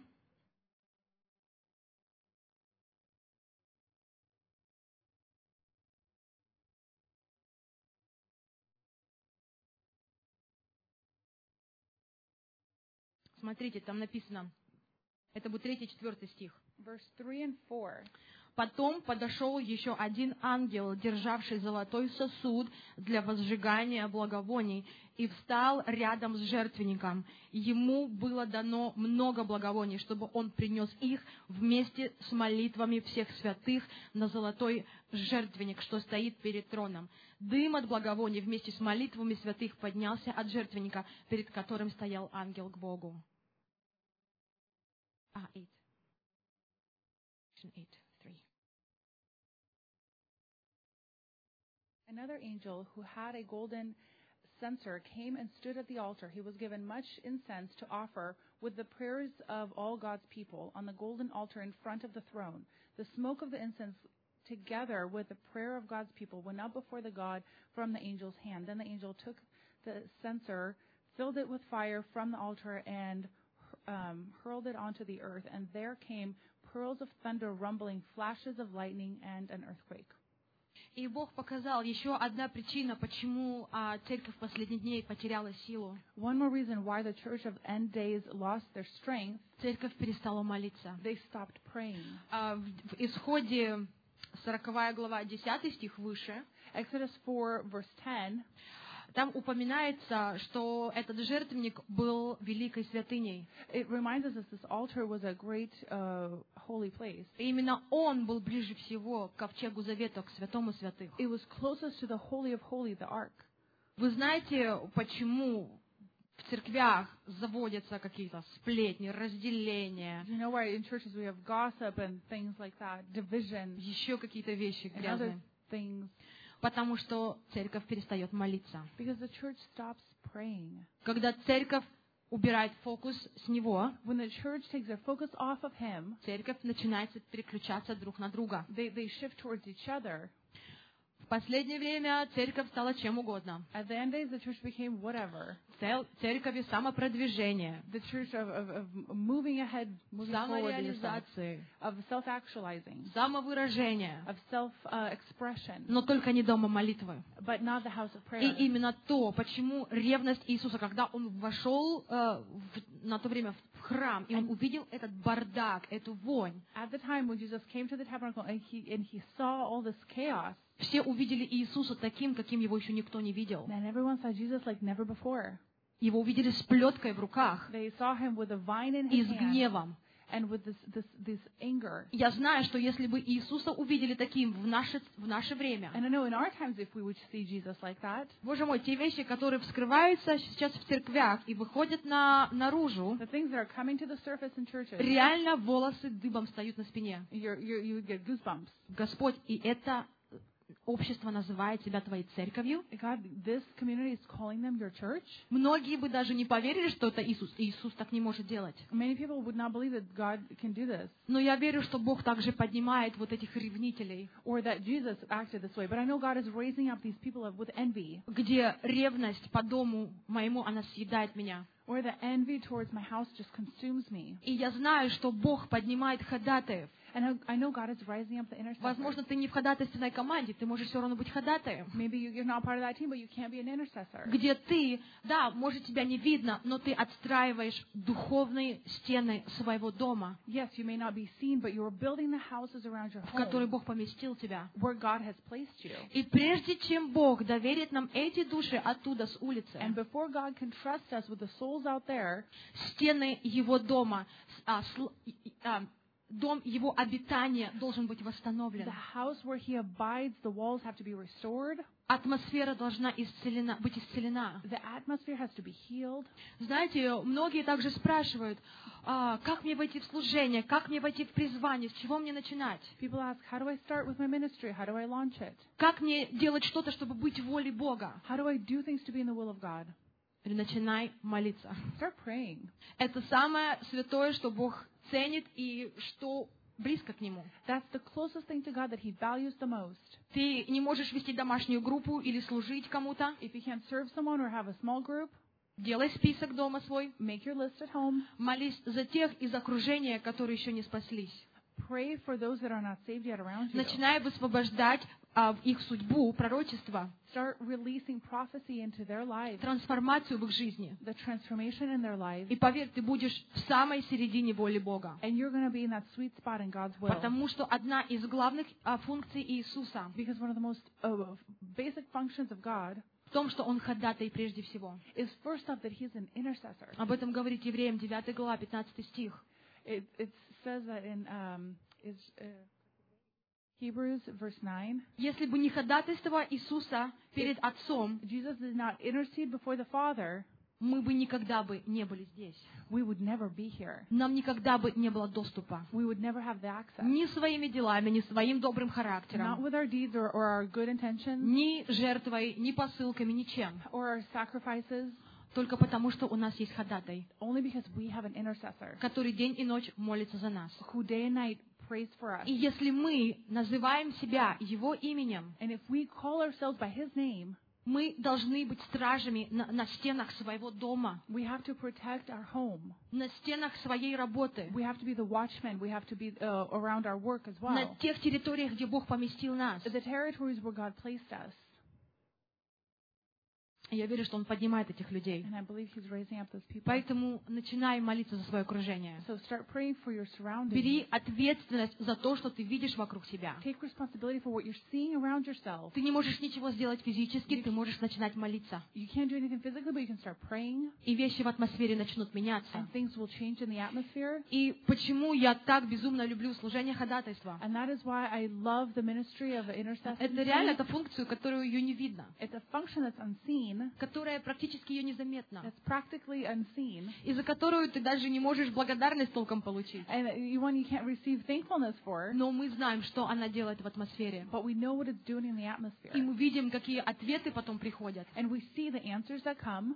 Смотрите, там написано, это будет третий, четвертый стих. Verse three and four. Потом подошел еще один ангел, державший золотой сосуд для возжигания благовоний, и встал рядом с жертвенником. Ему было дано много благовоний, чтобы он принес их вместе с молитвами всех святых на золотой жертвенник, что стоит перед троном. Дым от благовоний вместе с молитвами святых поднялся от жертвенника, перед которым стоял ангел к Богу. А, eight. Eight. Another angel who had a golden censer came and stood at the altar. He was given much incense to offer with the prayers of all God's people on the golden altar in front of the throne. The smoke of the incense, together with the prayer of God's people, went up before the God from the angel's hand. Then the angel took the censer, filled it with fire from the altar, and um, hurled it onto the earth. And there came pearls of thunder, rumbling, flashes of lightning, and an earthquake. И Бог показал еще одна причина, почему а, церковь последних дней потеряла силу. One more reason why the church of end days lost their strength. Церковь перестала молиться. They stopped praying. А, в, в Исходе сороковая глава, десятый стих выше. Exodus four, verse ten. Там упоминается, что этот жертвенник был великой святыней. It reminds us that this altar was a great uh, holy place. И именно он был ближе всего к ковчегу завета, к святому святых. It was closest to the holy of holy, the ark. Вы знаете, почему в церквях заводятся какие-то сплетни, разделения? You know why in churches we have gossip and things like that, division, Еще какие-то вещи and other грязные. things? Потому что церковь перестает молиться. Because the church stops praying. Когда церковь убирает фокус с него, When the church takes their focus off of him, церковь начинает переключаться друг на друга. they, they shift towards each other. В последнее время церковь стала чем угодно. At the end days, the church became whatever. Цел- Церковь самопродвижения, The church of, of, of moving ahead, moving forward in yourself, самореализации, of self-actualizing, самовыражения, of self-expression, но только не дома молитвы. but not the house of prayer. И именно то, почему ревность Иисуса, когда Он вошел э, в- на то время в храм, и Он увидел этот бардак, эту вонь, At the time when Jesus came to the tabernacle and he, and he saw all this chaos, все увидели Иисуса таким, каким Его еще никто не видел. and everyone saw Jesus like never before. Его увидели с плеткой в руках They saw him with a vine in и his с hand гневом. and with this, this, this anger. Я знаю, что если бы Иисуса увидели таким в наше, в наше время, And I know in our times if we would see Jesus like that, Боже мой, те вещи, которые вскрываются сейчас в церквях и выходят на, наружу, the things that are coming to the surface in churches, реально волосы дыбом встают на спине. you're, you're, you would get goosebumps. Господь, и это общество называет себя Твоей церковью. God, this community is calling them your church. Многие бы даже не поверили, что это Иисус. Иисус так не может делать. Many people would not believe that God can do this, Но я верю, что Бог также поднимает вот этих ревнителей, or that Jesus acted this way. But I know God is raising up these people with envy, где ревность по дому моему, она съедает меня. or the envy towards my house just consumes me. И я знаю, что Бог поднимает ходатаев. And I, I know God is rising up the intercessors. Возможно, ты не в ходатайственной команде, ты можешь все равно быть ходатаем. Maybe you, you're not part of that team, but you can't be an intercessor. Где ты, да, может, тебя не видно, но ты отстраиваешь духовные стены своего дома, Yes, you may not be seen, but you are building the houses around your в которые home Бог поместил тебя. where God has placed you. И прежде чем Бог доверит нам эти души оттуда, с улицы, And before God can trust us with the souls out there, стены Его дома, а, сл- и- и- а, дом Его обитания должен быть восстановлен. the house where He abides, the walls have to be restored. Атмосфера должна исцелена, быть исцелена. The atmosphere has to be healed. Знаете, многие также спрашивают, а, как мне войти в служение, как мне войти в призвание, с чего мне начинать? People ask, how do I start with my ministry? How do I launch it? Как мне делать что-то, чтобы быть в воле Бога? How do I do things to be in the will of God? Начинай молиться. Start praying. Это самое святое, что Бог ценит и что близко к Нему. That's the closest thing to God that He values the most. Ты не можешь вести домашнюю группу или служить кому-то. If you can't serve someone or have a small group, Делай список дома свой. make your list at home. Молись за тех из окружения, которые еще не спаслись. Pray for those that are not saved yet around you. Начинай высвобождать а, в их судьбу, пророчество, Start releasing prophecy into their lives, трансформацию в их жизни. the transformation in their lives, И поверь, ты будешь в самой середине воли Бога. and you're going to be in that sweet spot in God's will. Потому что одна из главных а, функций Иисуса Because one of the most uh, basic functions of God в том, что Он ходатай прежде всего. is first off that He's an intercessor. Об этом говорит Евреям девятая глава, пятнадцатый стих. It, it says that in um, is, uh, Hebrews verse nine. Если бы не ходатайство Иисуса перед Отцом, Jesus did not intercede before the Father, мы бы никогда бы не были здесь. we would never be here. Нам никогда бы не было доступа. We would never have the access. Ни своими делами, ни своим добрым Not характером, with our deeds or, or our good intentions ни жертвой, ни посылками, ничем. or our sacrifices, Только потому, что у нас есть ходатай, only because we have an intercessor который день и ночь молится за нас. who day and night prays for us. И если мы называем себя Его именем, And if we call ourselves by His name, мы должны быть стражами на, на стенах своего дома, we have to protect our home. на стенах своей работы, We have to be the watchmen. We have to be uh, around our work as на well. тех территориях, где Бог поместил нас. The territories where God placed us. И я верю, что Он поднимает этих людей. And I believe He's raising up those people. Поэтому начинай молиться за свое окружение. So start praying for your surroundings. Бери ответственность за то, что ты видишь вокруг себя. Take responsibility for what you're seeing around yourself. Ты не можешь ничего сделать физически, ты можешь начинать молиться. You can't do anything physically, but you can start praying, И вещи в атмосфере начнут меняться. and things will change in the atmosphere. И почему я так безумно люблю служение ходатайства? And that is why I love the ministry of intercession. Это реально это функцию, которую ее не видно, It's a function that's unseen, которая практически ее незаметна, that's practically unseen, и за которую ты даже не можешь благодарность толком получить. and you, one you can't receive thankfulness for, Но мы знаем, что она делает в атмосфере. but we know what it's doing in the И atmosphere. мы видим, какие ответы потом приходят. And we see the answers that come,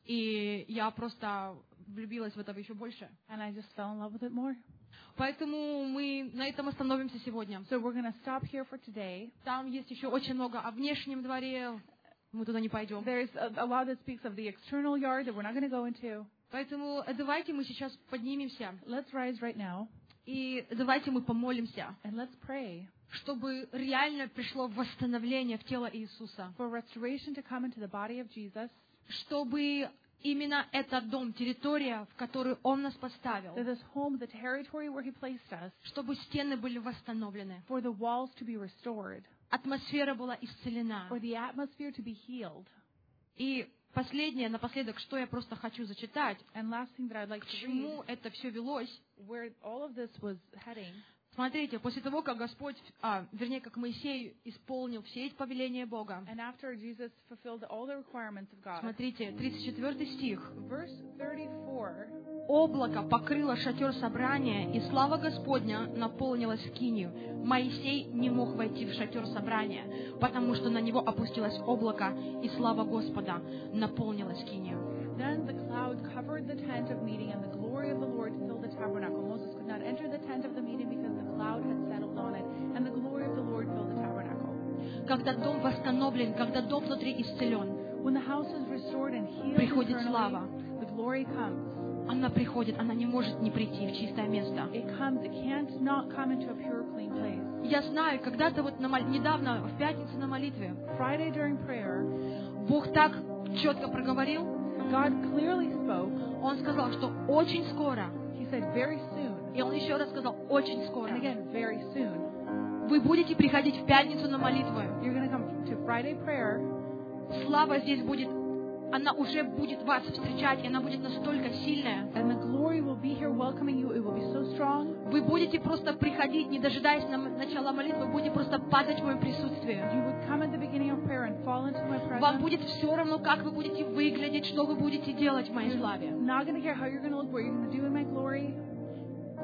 И я просто влюбилась в это еще больше. and I just fell in love with it more. Поэтому мы на этом остановимся сегодня. So we're going to stop here for today. Там есть еще очень много о внешнем дворе. Мы туда не пойдем. There's a, a lot that speaks of the external yard that we're not going to go into. Поэтому давайте мы сейчас поднимемся. Let's rise right now, И давайте мы помолимся, and let's pray чтобы реально пришло восстановление в тело Иисуса. for restoration to come into the body of Jesus, Чтобы именно этот дом, территория, в которую Он нас поставил, that this home, the territory where He placed us, чтобы стены были восстановлены, for the walls to be restored, атмосфера была исцелена. for the atmosphere to be healed. И последнее, напоследок, что я просто хочу зачитать, And last thing that I'd like к to read, чему это все велось. where all of this was heading. Смотрите, после того, как Господь, а, вернее, как Моисей исполнил все эти повеления Бога, And after Jesus fulfilled all the requirements of God, смотрите, тридцать четвёртый стих. verse thirty-four, Облако покрыло шатер собрания, и слава Господня наполнила скинию. Моисей не мог войти в шатер собрания, потому что на него опустилось облако, и слава Господа наполнила скинию. then the cloud covered the tent of meeting, and the glory of the Lord filled the tabernacle. Moses could not enter the tent of the meeting because the cloud had settled on it, and the glory of the Lord filled the tabernacle. Когда дом восстановлен, когда дом внутри исцелен, When the house is restored and healed приходит internally, слава. the glory comes. Она приходит, она не может не прийти в чистое место. It comes. It can't not come into a pure, clean place. Я знаю, когда-то вот на мол- недавно, в пятницу на молитве, Friday during prayer, Бог так четко проговорил, God clearly spoke. Он сказал, что очень скоро, He said, very soon. и Он еще раз сказал, очень скоро, And again, very soon. вы будете приходить в пятницу на молитву. You're going to come to Friday prayer. Слава здесь будет, она уже будет вас встречать, и она будет настолько сильная. And the glory will be here welcoming you. It will be so strong. Вы будете просто приходить, не дожидаясь на начала молитвы, вы будете просто падать в моем присутствии. You would come at the beginning of prayer and fall into my Вам presence. будет все равно, как вы будете выглядеть, что вы будете делать в моей славе. Not going to care how you're going to look, what you're going to do in my glory. Но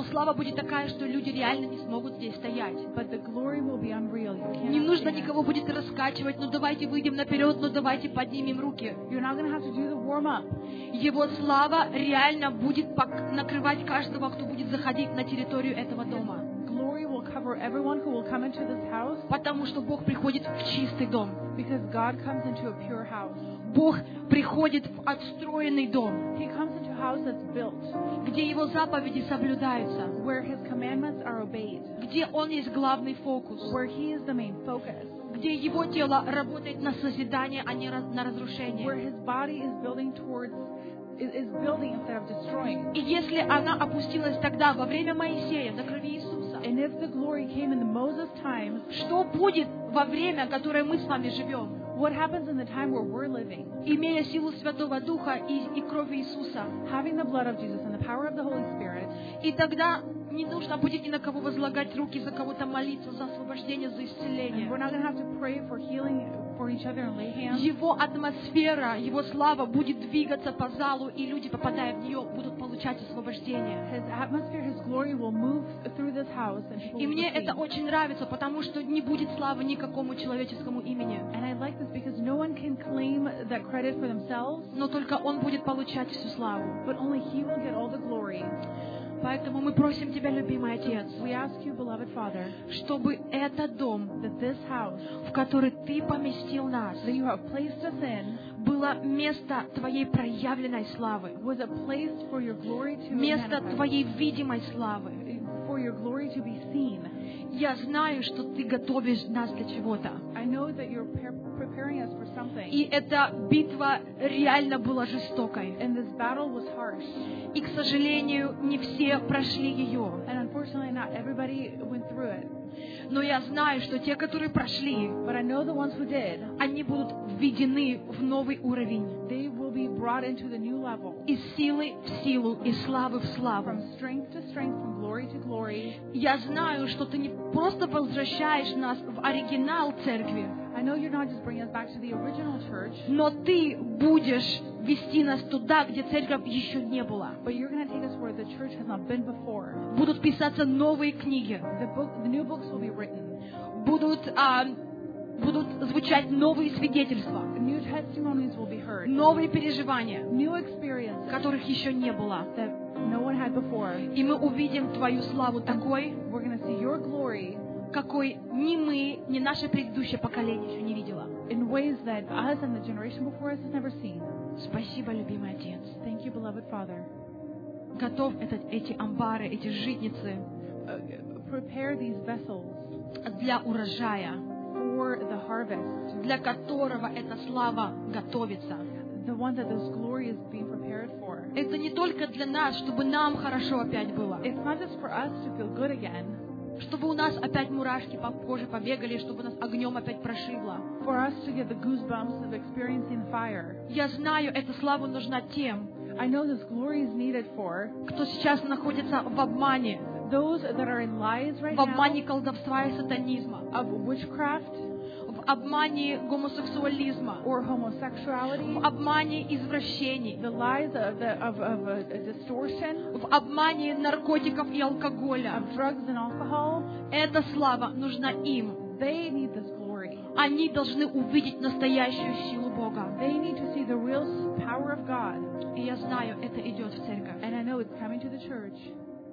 слава будет такая, что люди реально не смогут здесь стоять. But the glory will be unreal. You can't Не нужно stand. никого будет раскачивать, ну давайте выйдем наперед, ну давайте поднимем руки. You're not going to have to do the warm-up. Его слава реально будет пок- накрывать каждого, кто будет заходить на территорию этого дома. Glory will cover everyone who will come into this house Потому что Бог приходит в чистый дом. because God comes into a pure house. Бог приходит в отстроенный дом, He comes into a house that's built, где Его заповеди соблюдаются, where His commandments are obeyed, где Он есть главный фокус, where He is the main focus, где Его тело работает на созидание, а не раз- на where разрушение. His body is building towards, is, is building instead of destroying. И если она опустилась тогда, во время Моисея, на крови Иисуса, And if the glory came in the Moses times, что будет во время, которое мы с вами живем, what happens in the time where we're living, имея силу Святого Духа и, и кровь Иисуса? having the blood of Jesus and the power of the Holy Spirit, И тогда не нужно будет ни на кого возлагать руки, за кого-то молиться, за освобождение, за and исцеление. we're not going to have to pray for healing for each other and lay hands. Его атмосфера, Его слава будет двигаться по залу, и люди, попадая в нее, будут получать освобождение. His atmosphere, His glory will move through this house, and people И will мне это receive. очень нравится, потому что не будет славы никакому человеческому имени, And I like this because no one can claim that credit for themselves, но только Он будет получать всю славу. but only He will get all the glory. Поэтому мы просим Тебя, любимый Отец, We ask you, beloved Father, чтобы этот дом, that this house в который Ты поместил нас, that you have placed us in было место Твоей проявленной славы, was a place for your glory to место manifest, Твоей видимой славы. for your glory to be seen. Я знаю, что Ты готовишь нас для чего-то. I know that you're pre- preparing us for something. И эта битва реально была жестокой. And this battle was harsh. И, к сожалению, не все прошли ее. And unfortunately, not everybody went through it. Но я знаю, что те, которые прошли, But I know the ones who did, они будут введены в новый уровень. they will be brought into the new level. Из силы в силу, из славы в славу. From strength to strength, from glory to glory. Я знаю, что Ты не просто возвращаешь нас в оригинал церкви, I know you're not just bringing us back to the original church, но Ты будешь вести нас туда, где церковь еще не была. but you're going to take us where the church has not been before. Будут писаться новые книги, The book, the new books will be written. будут, а, будут звучать новые свидетельства, New testimonies will be heard. новые переживания, New experiences которых еще не было. that no one had before. И мы увидим Твою славу такой, We're going to see your glory какой ни мы, ни наше предыдущее поколение еще не видело. in ways that us and the generation before us has never seen. Спасибо, любимый Отец. Thank you, beloved Father. Готов этот, эти амбары, эти житницы Uh, prepare these vessels для урожая, for the harvest, для которого эта слава готовится. the one that this glory is being prepared for. Это не только для нас, чтобы нам хорошо опять было, It's not just for us to feel good again, чтобы у нас опять мурашки по коже побегали, чтобы нас огнем опять прошибло. for us to get the goosebumps of experiencing fire. Я знаю, эта слава нужна тем, I know this glory is needed for кто сейчас находится в обмане, those that are in lies right в обмане now, колдовства и сатанизма, of witchcraft в обмане гомосексуализма, or homosexuality, в обмане извращений, the lies of, the, of, of a, a distortion, в обмане наркотиков и алкоголя. of drugs and alcohol. Эта слава нужна им. They need this glory. Они должны увидеть настоящую силу Бога. They need to see the real power of God. И я знаю, это идет в церковь. And I know it's coming to the church.